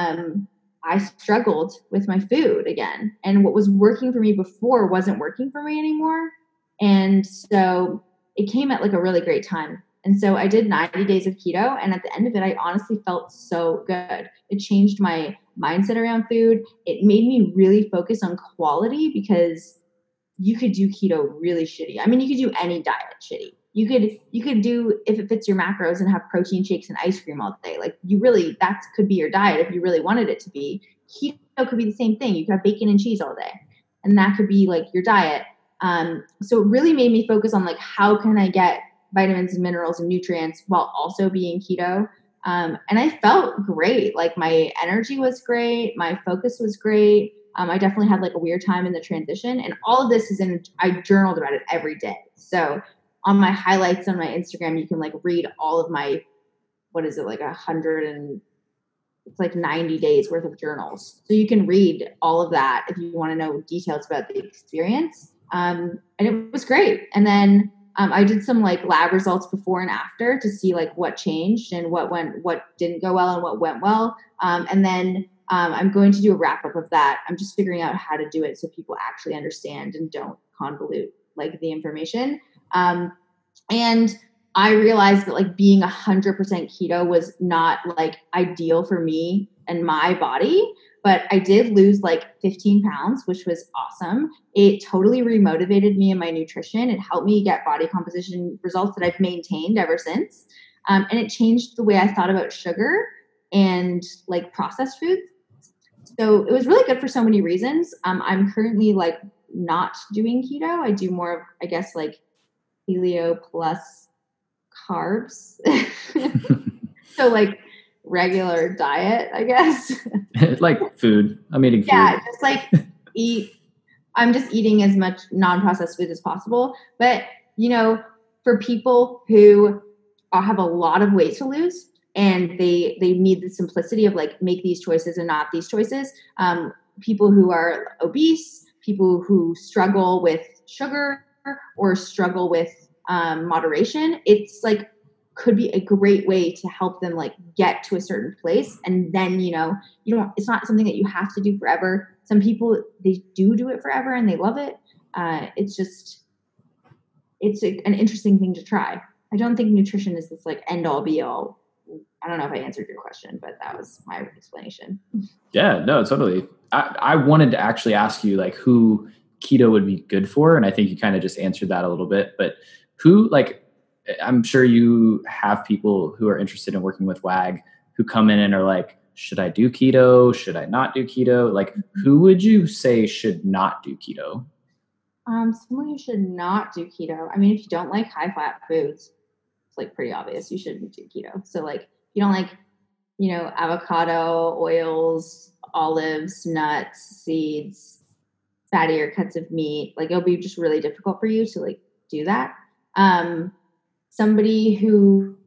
I struggled with my food again. And what was working for me before wasn't working for me anymore. And so it came at a really great time. And so I did 90 days of keto. And at the end of it, I honestly felt so good. It changed my mindset around food. It made me really focus on quality because you could do keto really shitty. I mean, you could do any diet shitty. You could do, if it fits your macros, and have protein shakes and ice cream all day. That could be your diet if you really wanted it to be. Keto could be the same thing. You could have bacon and cheese all day. And that could be your diet. So it really made me focus on how can I get vitamins and minerals and nutrients while also being keto. And I felt great. My energy was great. My focus was great. I definitely had a weird time in the transition, and all of this I journaled about it every day. So on my highlights on my Instagram, you can read all of my, 100 and it's 90 days worth of journals. So you can read all of that if you want to know details about the experience. And it was great. And then I did some lab results before and after to see what changed and what didn't go well and what went well. And then I'm going to do a wrap up of that. I'm just figuring out how to do it so people actually understand and don't convolute the information. And I realized that being 100% keto was not ideal for me and my body, but I did lose 15 pounds, which was awesome. It totally remotivated me in my nutrition. It helped me get body composition results that I've maintained ever since. And it changed the way I thought about sugar and processed foods. So it was really good for so many reasons. I'm currently not doing keto. I do more of, I guess, paleo plus carbs. So regular diet, I guess. Food. I'm eating food. Yeah, just I'm just eating as much non-processed food as possible. But, for people who have a lot of weight to lose and they need the simplicity of make these choices and not these choices, people who are obese, people who struggle with sugar or struggle with moderation, it's could be a great way to help them get to a certain place. And then, it's not something that you have to do forever. Some people, they do it forever and they love it. It's an interesting thing to try. I don't think nutrition is this end all be all. I don't know if I answered your question, but that was my explanation. Yeah, no, totally. I wanted to actually ask you who keto would be good for. And I think you kind of just answered that a little bit, but who I'm sure you have people who are interested in working with WAG who come in and are should I do keto? Should I not do keto? Who would you say should not do keto? Someone who should not do keto. I mean, if you don't like high fat foods, it's pretty obvious you shouldn't do keto. So you don't like, avocado, oils, olives, nuts, seeds, fattier cuts of meat. It'll be just really difficult for you to do that. Somebody who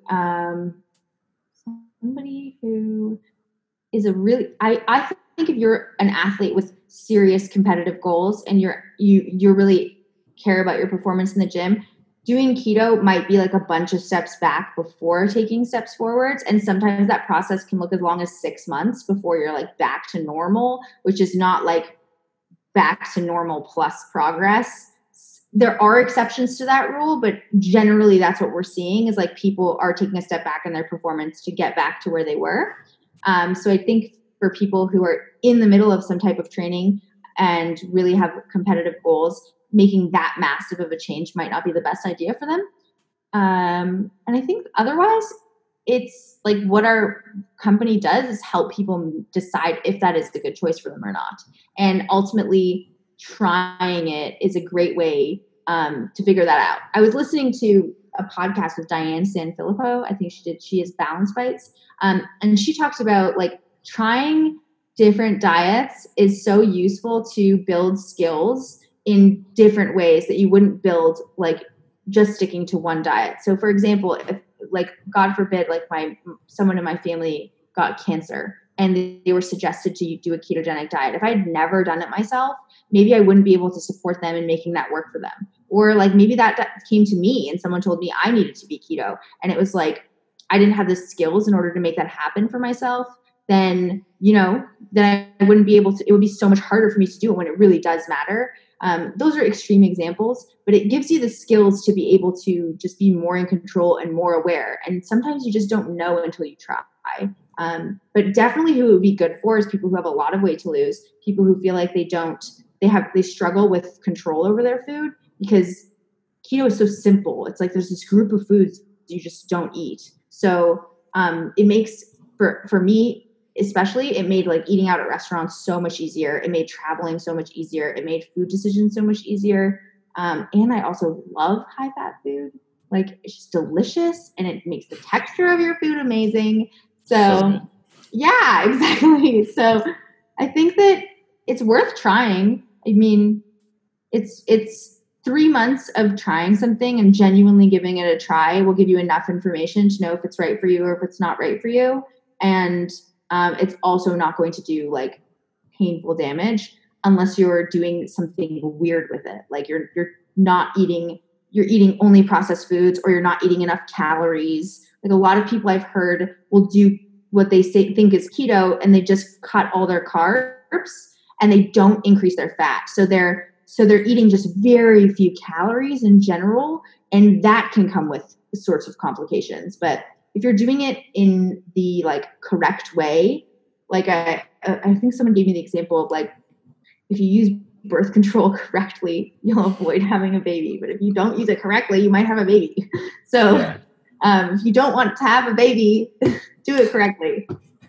is a really, I think if you're an athlete with serious competitive goals and you really care about your performance in the gym, doing keto might be a bunch of steps back before taking steps forwards. And sometimes that process can look as long as 6 months before you're back to normal, which is not back to normal plus progress. There are exceptions to that rule, but generally that's what we're seeing is people are taking a step back in their performance to get back to where they were. So I think for people who are in the middle of some type of training and really have competitive goals, making that massive of a change might not be the best idea for them. And I think otherwise, it's like what our company does is help people decide if that is the good choice for them or not. And ultimately, trying it is a great way to figure that out. I was listening to a podcast with Diane Sanfilippo. I think she has Balance Bites. And she talks about like trying different diets is so useful to build skills in different ways that you wouldn't build like just sticking to one diet. So for example, if like, God forbid, like someone in my family got cancer and they were suggested to do a ketogenic diet. If I had never done it myself, maybe I wouldn't be able to support them in making that work for them. Or like maybe that came to me and someone told me I needed to be keto. And it was like, I didn't have the skills in order to make that happen for myself. Then I wouldn't be able to, it would be so much harder for me to do it when it really does matter. Those are extreme examples, but it gives you the skills to be able to just be more in control and more aware. And sometimes you just don't know until you try. But definitely who it would be good for is people who have a lot of weight to lose, people who feel like they struggle with control over their food, because keto is so simple. It's like there's this group of foods you just don't eat. So it makes, for me, especially, it made like eating out at restaurants so much easier. It made traveling so much easier. It made food decisions so much easier. And I also love high fat food. Like it's just delicious and it makes the texture of your food amazing. So yeah, exactly. So I think that it's worth trying. I mean, it's 3 months of trying something and genuinely giving it a try will give you enough information to know if it's right for you or if it's not right for you. And it's also not going to do like painful damage unless you're doing something weird with it. Like you're eating only processed foods, or you're not eating enough calories. Like a lot of people I've heard will do what they think is keto, and they just cut all their carbs and they don't increase their fat. So they're eating just very few calories in general, and that can come with sorts of complications. But if you're doing it in the like correct way, like I think someone gave me the example of like, if you use birth control correctly, you'll avoid having a baby. But if you don't use it correctly, you might have a baby. So if you don't want to have a baby, do it correctly.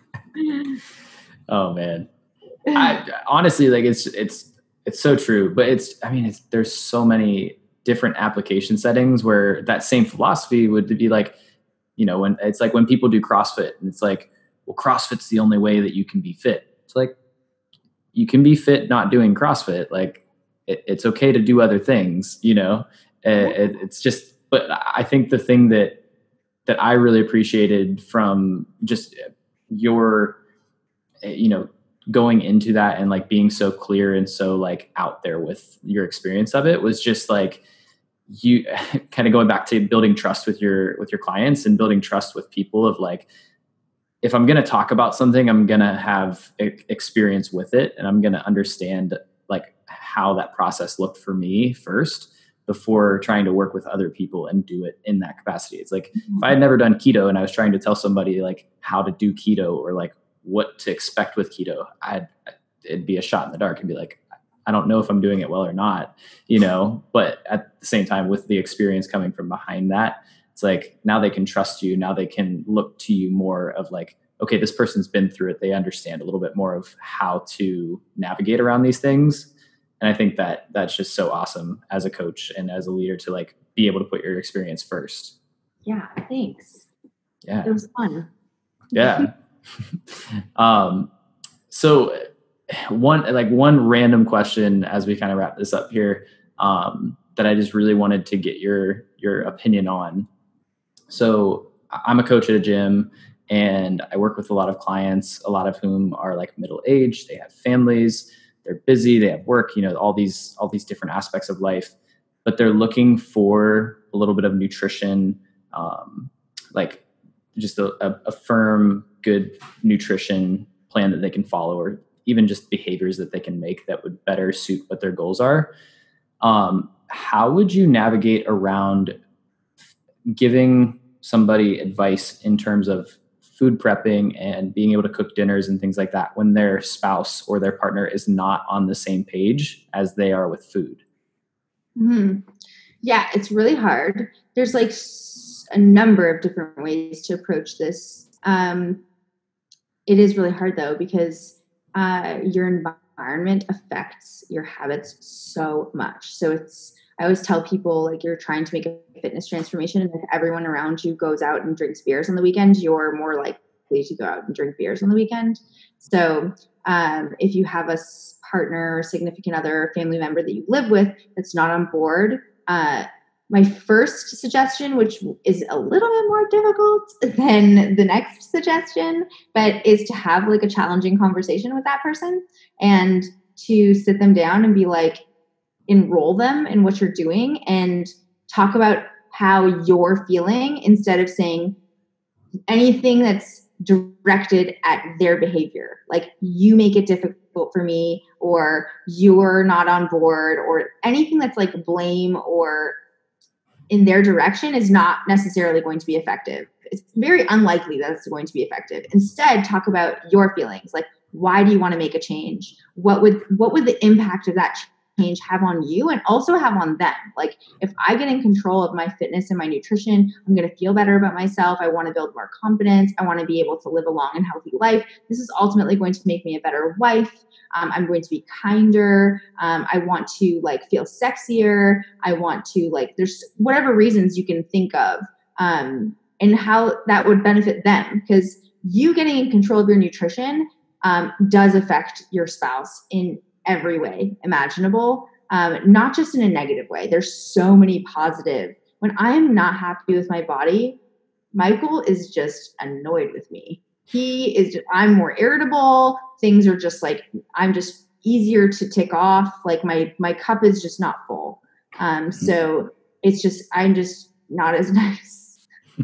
Oh man. I honestly, like it's so true, but there's so many different application settings where that same philosophy would be like, when it's like when people do CrossFit and it's like, well, CrossFit's the only way that you can be fit. It's like, you can be fit not doing CrossFit. Like it's okay to do other things, it's just, but I think the thing that I really appreciated from just your, going into that and like being so clear and so like out there with your experience of it was just like, you kind of going back to building trust with your clients and building trust with people of like, if I'm going to talk about something, I'm going to have experience with it and I'm going to understand like how that process looked for me first before trying to work with other people and do it in that capacity. It's like, if I had never done keto and I was trying to tell somebody like how to do keto or like what to expect with keto, it'd be a shot in the dark and be like, I don't know if I'm doing it well or not, but at the same time, with the experience coming from behind that, it's like, now they can trust you. Now they can look to you more of like, okay, this person's been through it. They understand a little bit more of how to navigate around these things. And I think that that's just so awesome as a coach and as a leader to like be able to put your experience first. Yeah. Thanks. Yeah. It was fun. Yeah. So one random question as we kind of wrap this up here, that I just really wanted to get your opinion on. So I'm a coach at a gym and I work with a lot of clients, a lot of whom are like middle-aged, they have families, they're busy, they have work, all these different aspects of life, but they're looking for a little bit of nutrition, like just a firm, good nutrition plan that they can follow, or even just behaviors that they can make that would better suit what their goals are. How would you navigate around giving somebody advice in terms of food prepping and being able to cook dinners and things like that when their spouse or their partner is not on the same page as they are with food? Mm-hmm. Yeah, it's really hard. There's like a number of different ways to approach this. It is really hard though, because your environment affects your habits so much. So I always tell people, like, you're trying to make a fitness transformation, and if everyone around you goes out and drinks beers on the weekend, you're more likely to go out and drink beers on the weekend. So if you have a partner, significant other, family member that you live with that's not on board, my first suggestion, which is a little bit more difficult than the next suggestion, but is to have like a challenging conversation with that person and to sit them down and be like, enroll them in what you're doing and talk about how you're feeling, instead of saying anything that's directed at their behavior. Like, you make it difficult for me, or you're not on board, or anything that's like blame or in their direction is not necessarily going to be effective. It's very unlikely that it's going to be effective. Instead, talk about your feelings. Like, why do you want to make a change? What would the impact of that change have on you and also have on them? Like, if I get in control of my fitness and my nutrition, I'm going to feel better about myself. I want to build more confidence. I want to be able to live a long and healthy life. This is ultimately going to make me a better wife. I'm going to be kinder. I want to like feel sexier. I want to like, there's whatever reasons you can think of, and how that would benefit them, because you getting in control of your nutrition does affect your spouse in every way imaginable, not just in a negative way. There's so many positive. When I am not happy with my body, Michael is just annoyed with me. I'm more irritable. Things are just like, I'm just easier to tick off. Like my cup is just not full. So it's just, I'm just not as nice.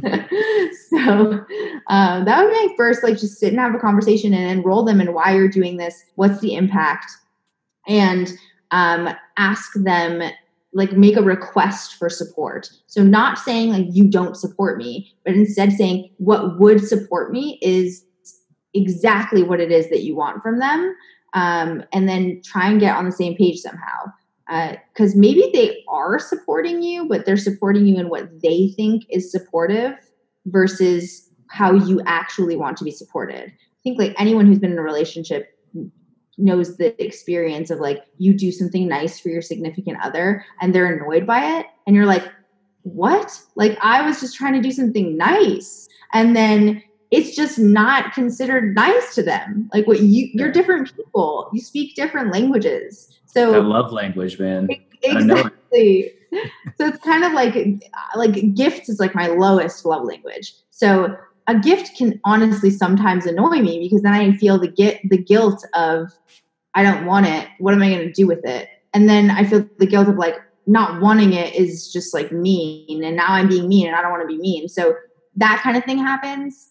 So that would be my first, like, just sit and have a conversation and enroll them in why you're doing this. What's the impact? And ask them, like, make a request for support. So not saying like, you don't support me, but instead saying what would support me is exactly what it is that you want from them. And then try and get on the same page somehow. Because maybe they are supporting you, but they're supporting you in what they think is supportive versus how you actually want to be supported. I think like anyone who's been in a relationship knows the experience of like, you do something nice for your significant other and they're annoyed by it. And you're like, what? Like, I was just trying to do something nice. And then it's just not considered nice to them. Like, you're different people. You speak different languages. So that love language, man. Exactly. So it's kind of like gifts is like my lowest love language. So a gift can honestly sometimes annoy me, because then I feel the guilt of, I don't want it. What am I going to do with it? And then I feel the guilt of like not wanting it is just like mean. And now I'm being mean and I don't want to be mean. So that kind of thing happens.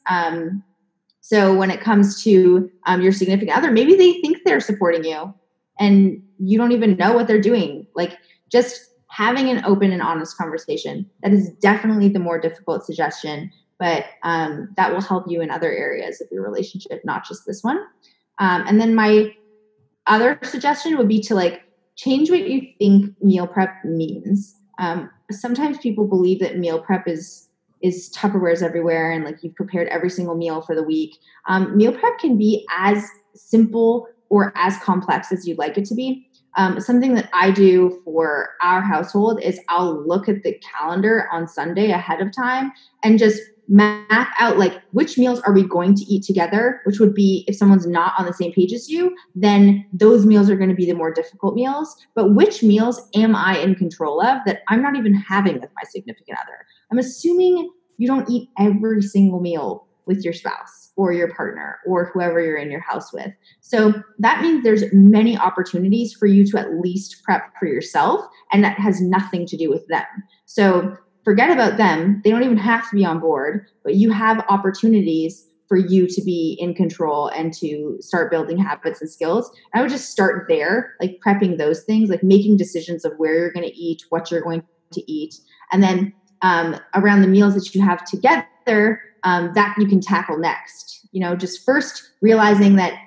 So when it comes to your significant other, maybe they think they're supporting you and you don't even know what they're doing. Like, just having an open and honest conversation. That is definitely the more difficult suggestion, but that will help you in other areas of your relationship, not just this one. And then my other suggestion would be to like change what you think meal prep means. Sometimes people believe that meal prep is Tupperwares everywhere and like you've prepared every single meal for the week. Meal prep can be as simple or as complex as you'd like it to be. Something that I do for our household is I'll look at the calendar on Sunday ahead of time and just map out like which meals are we going to eat together, which would be, if someone's not on the same page as you, then those meals are going to be the more difficult meals. But which meals am I in control of that I'm not even having with my significant other? I'm assuming you don't eat every single meal with your spouse or your partner or whoever you're in your house with. So that means there's many opportunities for you to at least prep for yourself, and that has nothing to do with them. So forget about them. They don't even have to be on board, but you have opportunities for you to be in control and to start building habits and skills. I would just start there, like prepping those things, like making decisions of where you're going to eat, what you're going to eat. And then around the meals that you have together, that you can tackle next. You know, just first realizing that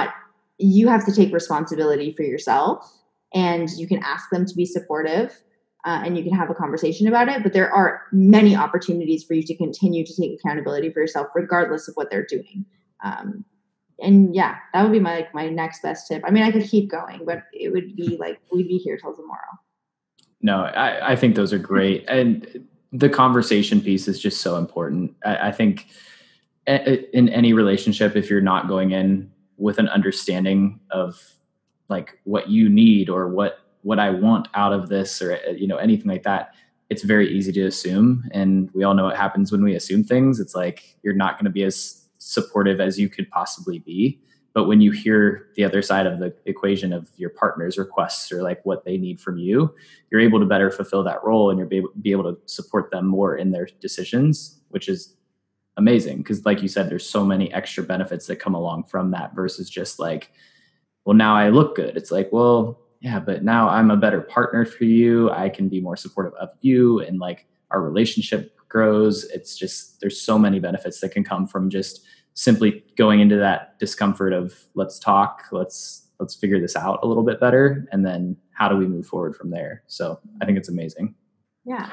you have to take responsibility for yourself, and you can ask them to be supportive. and you can have a conversation about it. But there are many opportunities for you to continue to take accountability for yourself, regardless of what they're doing. And yeah, that would be my next best tip. I mean, I could keep going, but it would be like, we'd be here till tomorrow. No, I think those are great. And the conversation piece is just so important. I think in any relationship, if you're not going in with an understanding of like what you need or what I want out of this, or, anything like that, it's very easy to assume. And we all know what happens when we assume things. It's like, you're not going to be as supportive as you could possibly be. But when you hear the other side of the equation of your partner's requests or like what they need from you, you're able to better fulfill that role, and you're be able to support them more in their decisions, which is amazing. Because like you said, there's so many extra benefits that come along from that versus just like, well, now I look good. It's like, well, yeah, but now I'm a better partner for you. I can be more supportive of you, and like our relationship grows. It's just, there's so many benefits that can come from just simply going into that discomfort of let's talk, let's figure this out a little bit better. And then how do we move forward from there? So I think it's amazing. Yeah.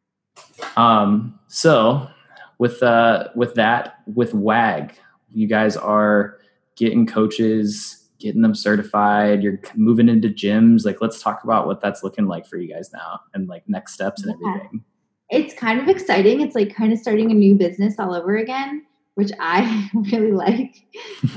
So with WAG, you guys are getting coaches, getting them certified, you're moving into gyms. Like, let's talk about what that's looking like for you guys now, and like next steps and everything. It's kind of exciting. It's like kind of starting a new business all over again, which I really like.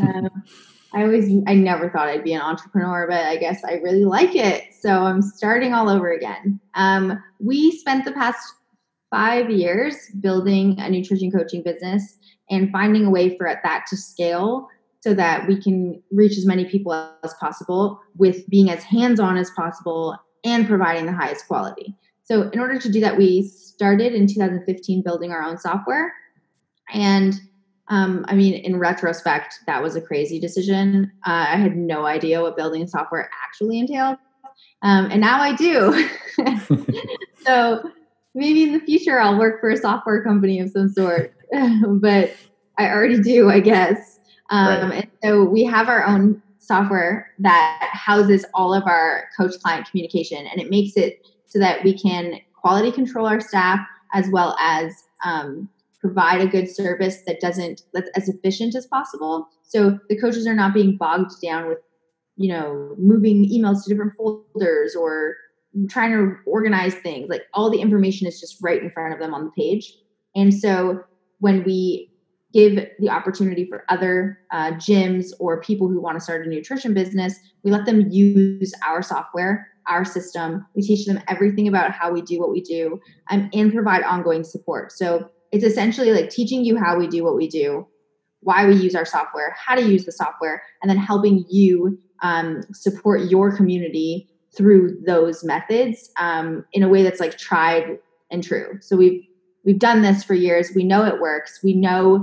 I never thought I'd be an entrepreneur, but I guess I really like it. So I'm starting all over again. We spent the past 5 years building a nutrition coaching business and finding a way for that to scale so that we can reach as many people as possible with being as hands-on as possible and providing the highest quality. So in order to do that, we started in 2015 building our own software. And in retrospect, that was a crazy decision. I had no idea what building software actually entailed. And now I do. So maybe in the future, I'll work for a software company of some sort, but I already do, I guess. Right. And so we have our own software that houses all of our coach-client communication, and it makes it so that we can quality control our staff as well as provide a good service that's as efficient as possible. So the coaches are not being bogged down with, moving emails to different folders or trying to organize things. Like, all the information is just right in front of them on the page. And so when we give the opportunity for other gyms or people who want to start a nutrition business, we let them use our software, our system. We teach them everything about how we do what we do, and provide ongoing support. So it's essentially like teaching you how we do what we do, why we use our software, how to use the software, and then helping you support your community through those methods in a way that's like tried and true. So we've done this for years. We know it works. We know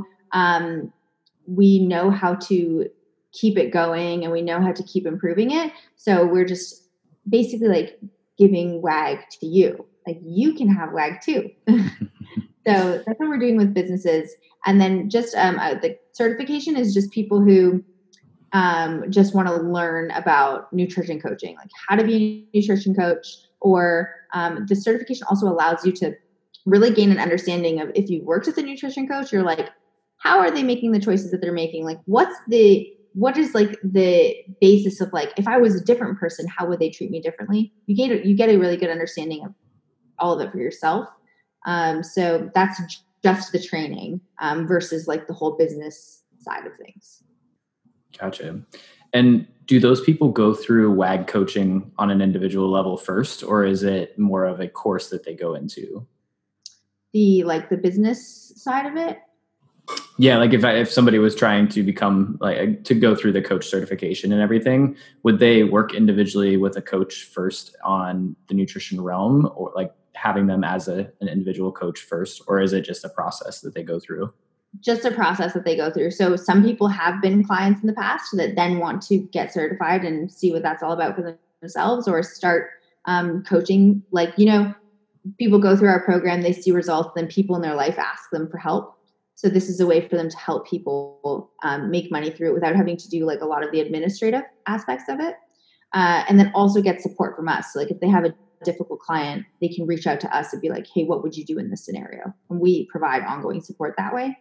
how to keep it going, and we know how to keep improving it. So we're just basically like giving WAG to you. Like, you can have WAG too. So that's what we're doing with businesses. And then just the certification is just people who just want to learn about nutrition coaching, like how to be a nutrition coach. Or the certification also allows you to really gain an understanding of, if you've worked with a nutrition coach, you're like, how are they making the choices that they're making? Like, what is like the basis of, like, if I was a different person, how would they treat me differently? You get a really good understanding of all of it for yourself. So that's just the training versus like the whole business side of things. Gotcha. And do those people go through WAG coaching on an individual level first, or is it more of a course that they go into? The business side of it? Yeah, like if somebody was trying to become to go through the coach certification and everything, would they work individually with a coach first on the nutrition realm, or like having them as an individual coach first, or is it just a process that they go through? Just a process that they go through. So some people have been clients in the past that then want to get certified and see what that's all about for themselves, or start coaching. People go through our program, they see results, then people in their life ask them for help. So this is a way for them to help people make money through it without having to do like a lot of the administrative aspects of it. And then also get support from us. So like if they have a difficult client, they can reach out to us and be like, hey, what would you do in this scenario? And we provide ongoing support that way.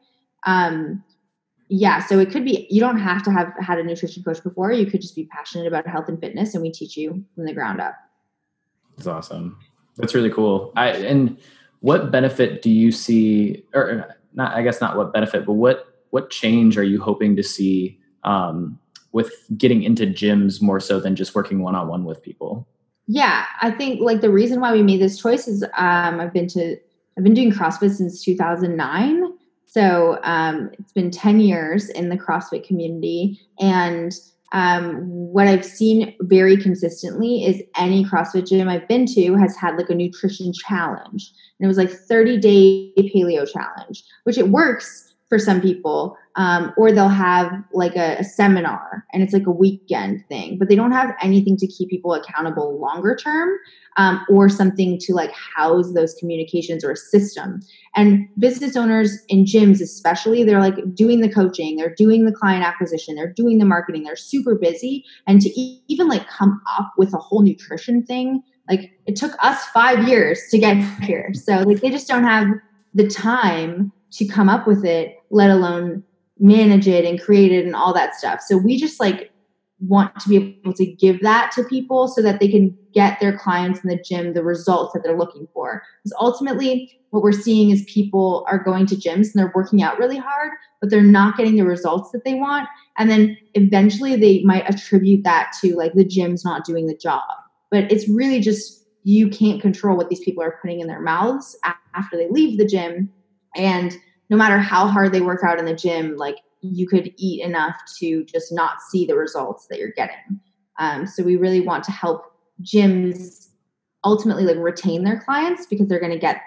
So it could be, you don't have to have had a nutrition coach before. You could just be passionate about health and fitness, and we teach you from the ground up. That's awesome. That's really cool. And what benefit do you see, or not, I guess not what benefit, but what change are you hoping to see with getting into gyms more so than just working one-on-one with people? Yeah, I think like the reason why we made this choice is I've been doing CrossFit since 2009. So it's been 10 years in the CrossFit community. And what I've seen very consistently is any CrossFit gym I've been to has had like a nutrition challenge. And it was like 30-day paleo challenge, which it works for some people. Or they'll have like a seminar and it's like a weekend thing, but they don't have anything to keep people accountable longer term, or something to like house those communications or a system. And business owners in gyms, especially, they're like doing the coaching, they're doing the client acquisition, they're doing the marketing, they're super busy. And to even like come up with a whole nutrition thing, like it took us 5 years to get here. So like they just don't have the time to come up with it, let alone manage it and create it and all that stuff. So we just like want to be able to give that to people so that they can get their clients in the gym the results that they're looking for. Because ultimately what we're seeing is people are going to gyms and they're working out really hard, but they're not getting the results that they want. And then eventually they might attribute that to like the gym's not doing the job. But it's really just, you can't control what these people are putting in their mouths after they leave the gym. And no matter how hard they work out in the gym, like you could eat enough to just not see the results that you're getting. So we really want to help gyms ultimately like retain their clients because they're going to get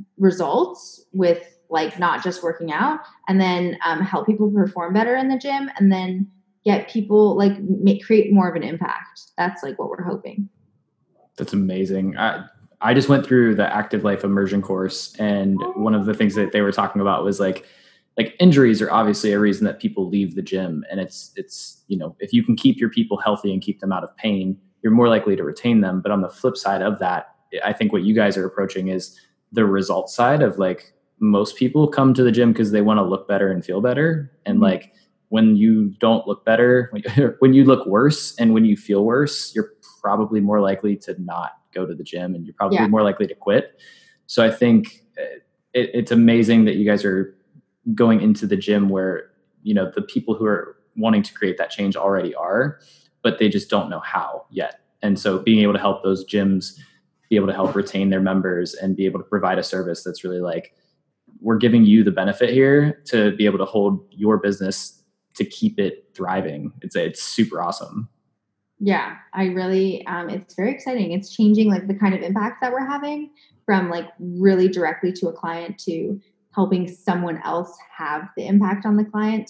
results with like not just working out, and then help people perform better in the gym, and then get people like create more of an impact. That's like what we're hoping. That's amazing. I just went through the Active Life immersion course, and one of the things that they were talking about was like injuries are obviously a reason that people leave the gym. And it's, you know, if you can keep your people healthy and keep them out of pain, you're more likely to retain them. But on the flip side of that, I think what you guys are approaching is the result side of like, most people come to the gym because they want to look better and feel better. And like, when you don't look better, when you look worse and when you feel worse, you're probably more likely to not go to the gym, and you're probably more likely to quit. So I think it's amazing that you guys are going into the gym where, you know, the people who are wanting to create that change already are, but they just don't know how yet. And so being able to help those gyms be able to help retain their members and be able to provide a service that's really like, we're giving you the benefit here to be able to hold your business to keep it thriving. It's super awesome. Yeah, I really, it's very exciting. It's changing like the kind of impact that we're having from like really directly to a client to helping someone else have the impact on the client.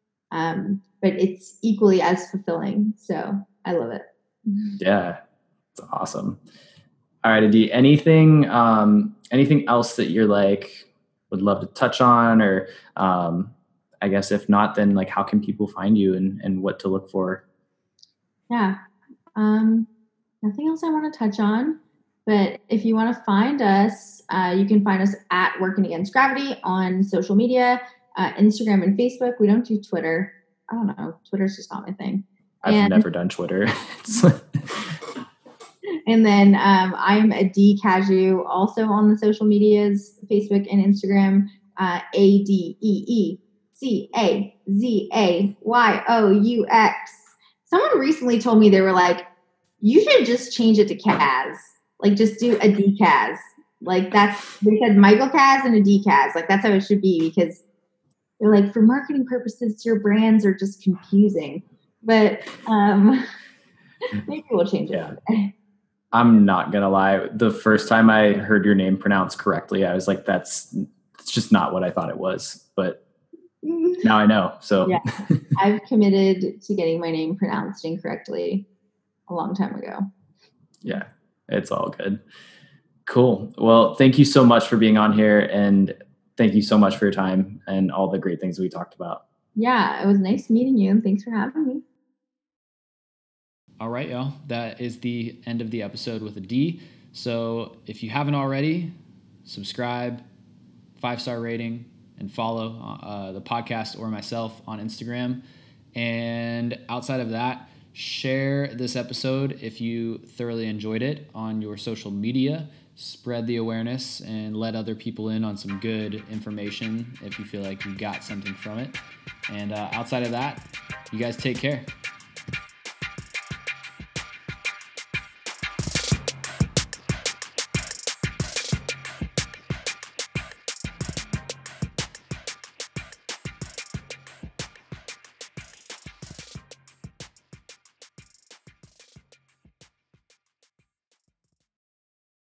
But it's equally as fulfilling. So I love it. Yeah, it's awesome. All right, Adi, anything else that you're like, would love to touch on, or I guess if not, then like, how can people find you and what to look for? Yeah. Nothing else I want to touch on, but if you want to find us, you can find us at Working Against Gravity on social media, Instagram and Facebook. We don't do Twitter. I don't know. Twitter's just not my thing. I've never done Twitter. And then I'm Adi Cazzu, also on the social medias, Facebook and Instagram, ADEECAZAYOUX. Someone recently told me, they were like, you should just change it to Kaz. Like, just do Adi Kaz. Like, they said Michael Kaz and Adi Kaz. Like, that's how it should be, because they're like, for marketing purposes, your brands are just confusing. But maybe we'll change it. Yeah. I'm not going to lie. The first time I heard your name pronounced correctly, I was like, it's just not what I thought it was. But now I know. So yeah, I've committed to getting my name pronounced incorrectly a long time ago. Yeah, it's all good. Cool. Well, thank you so much for being on here, and thank you so much for your time and all the great things we talked about. Yeah, it was nice meeting you, and thanks for having me. All right, y'all. That is the end of the episode with Adi. So if you haven't already, subscribe, 5-star rating, and follow the podcast or myself on Instagram. And outside of that, share this episode if you thoroughly enjoyed it on your social media. Spread the awareness and let other people in on some good information if you feel like you got something from it. And outside of that, you guys take care.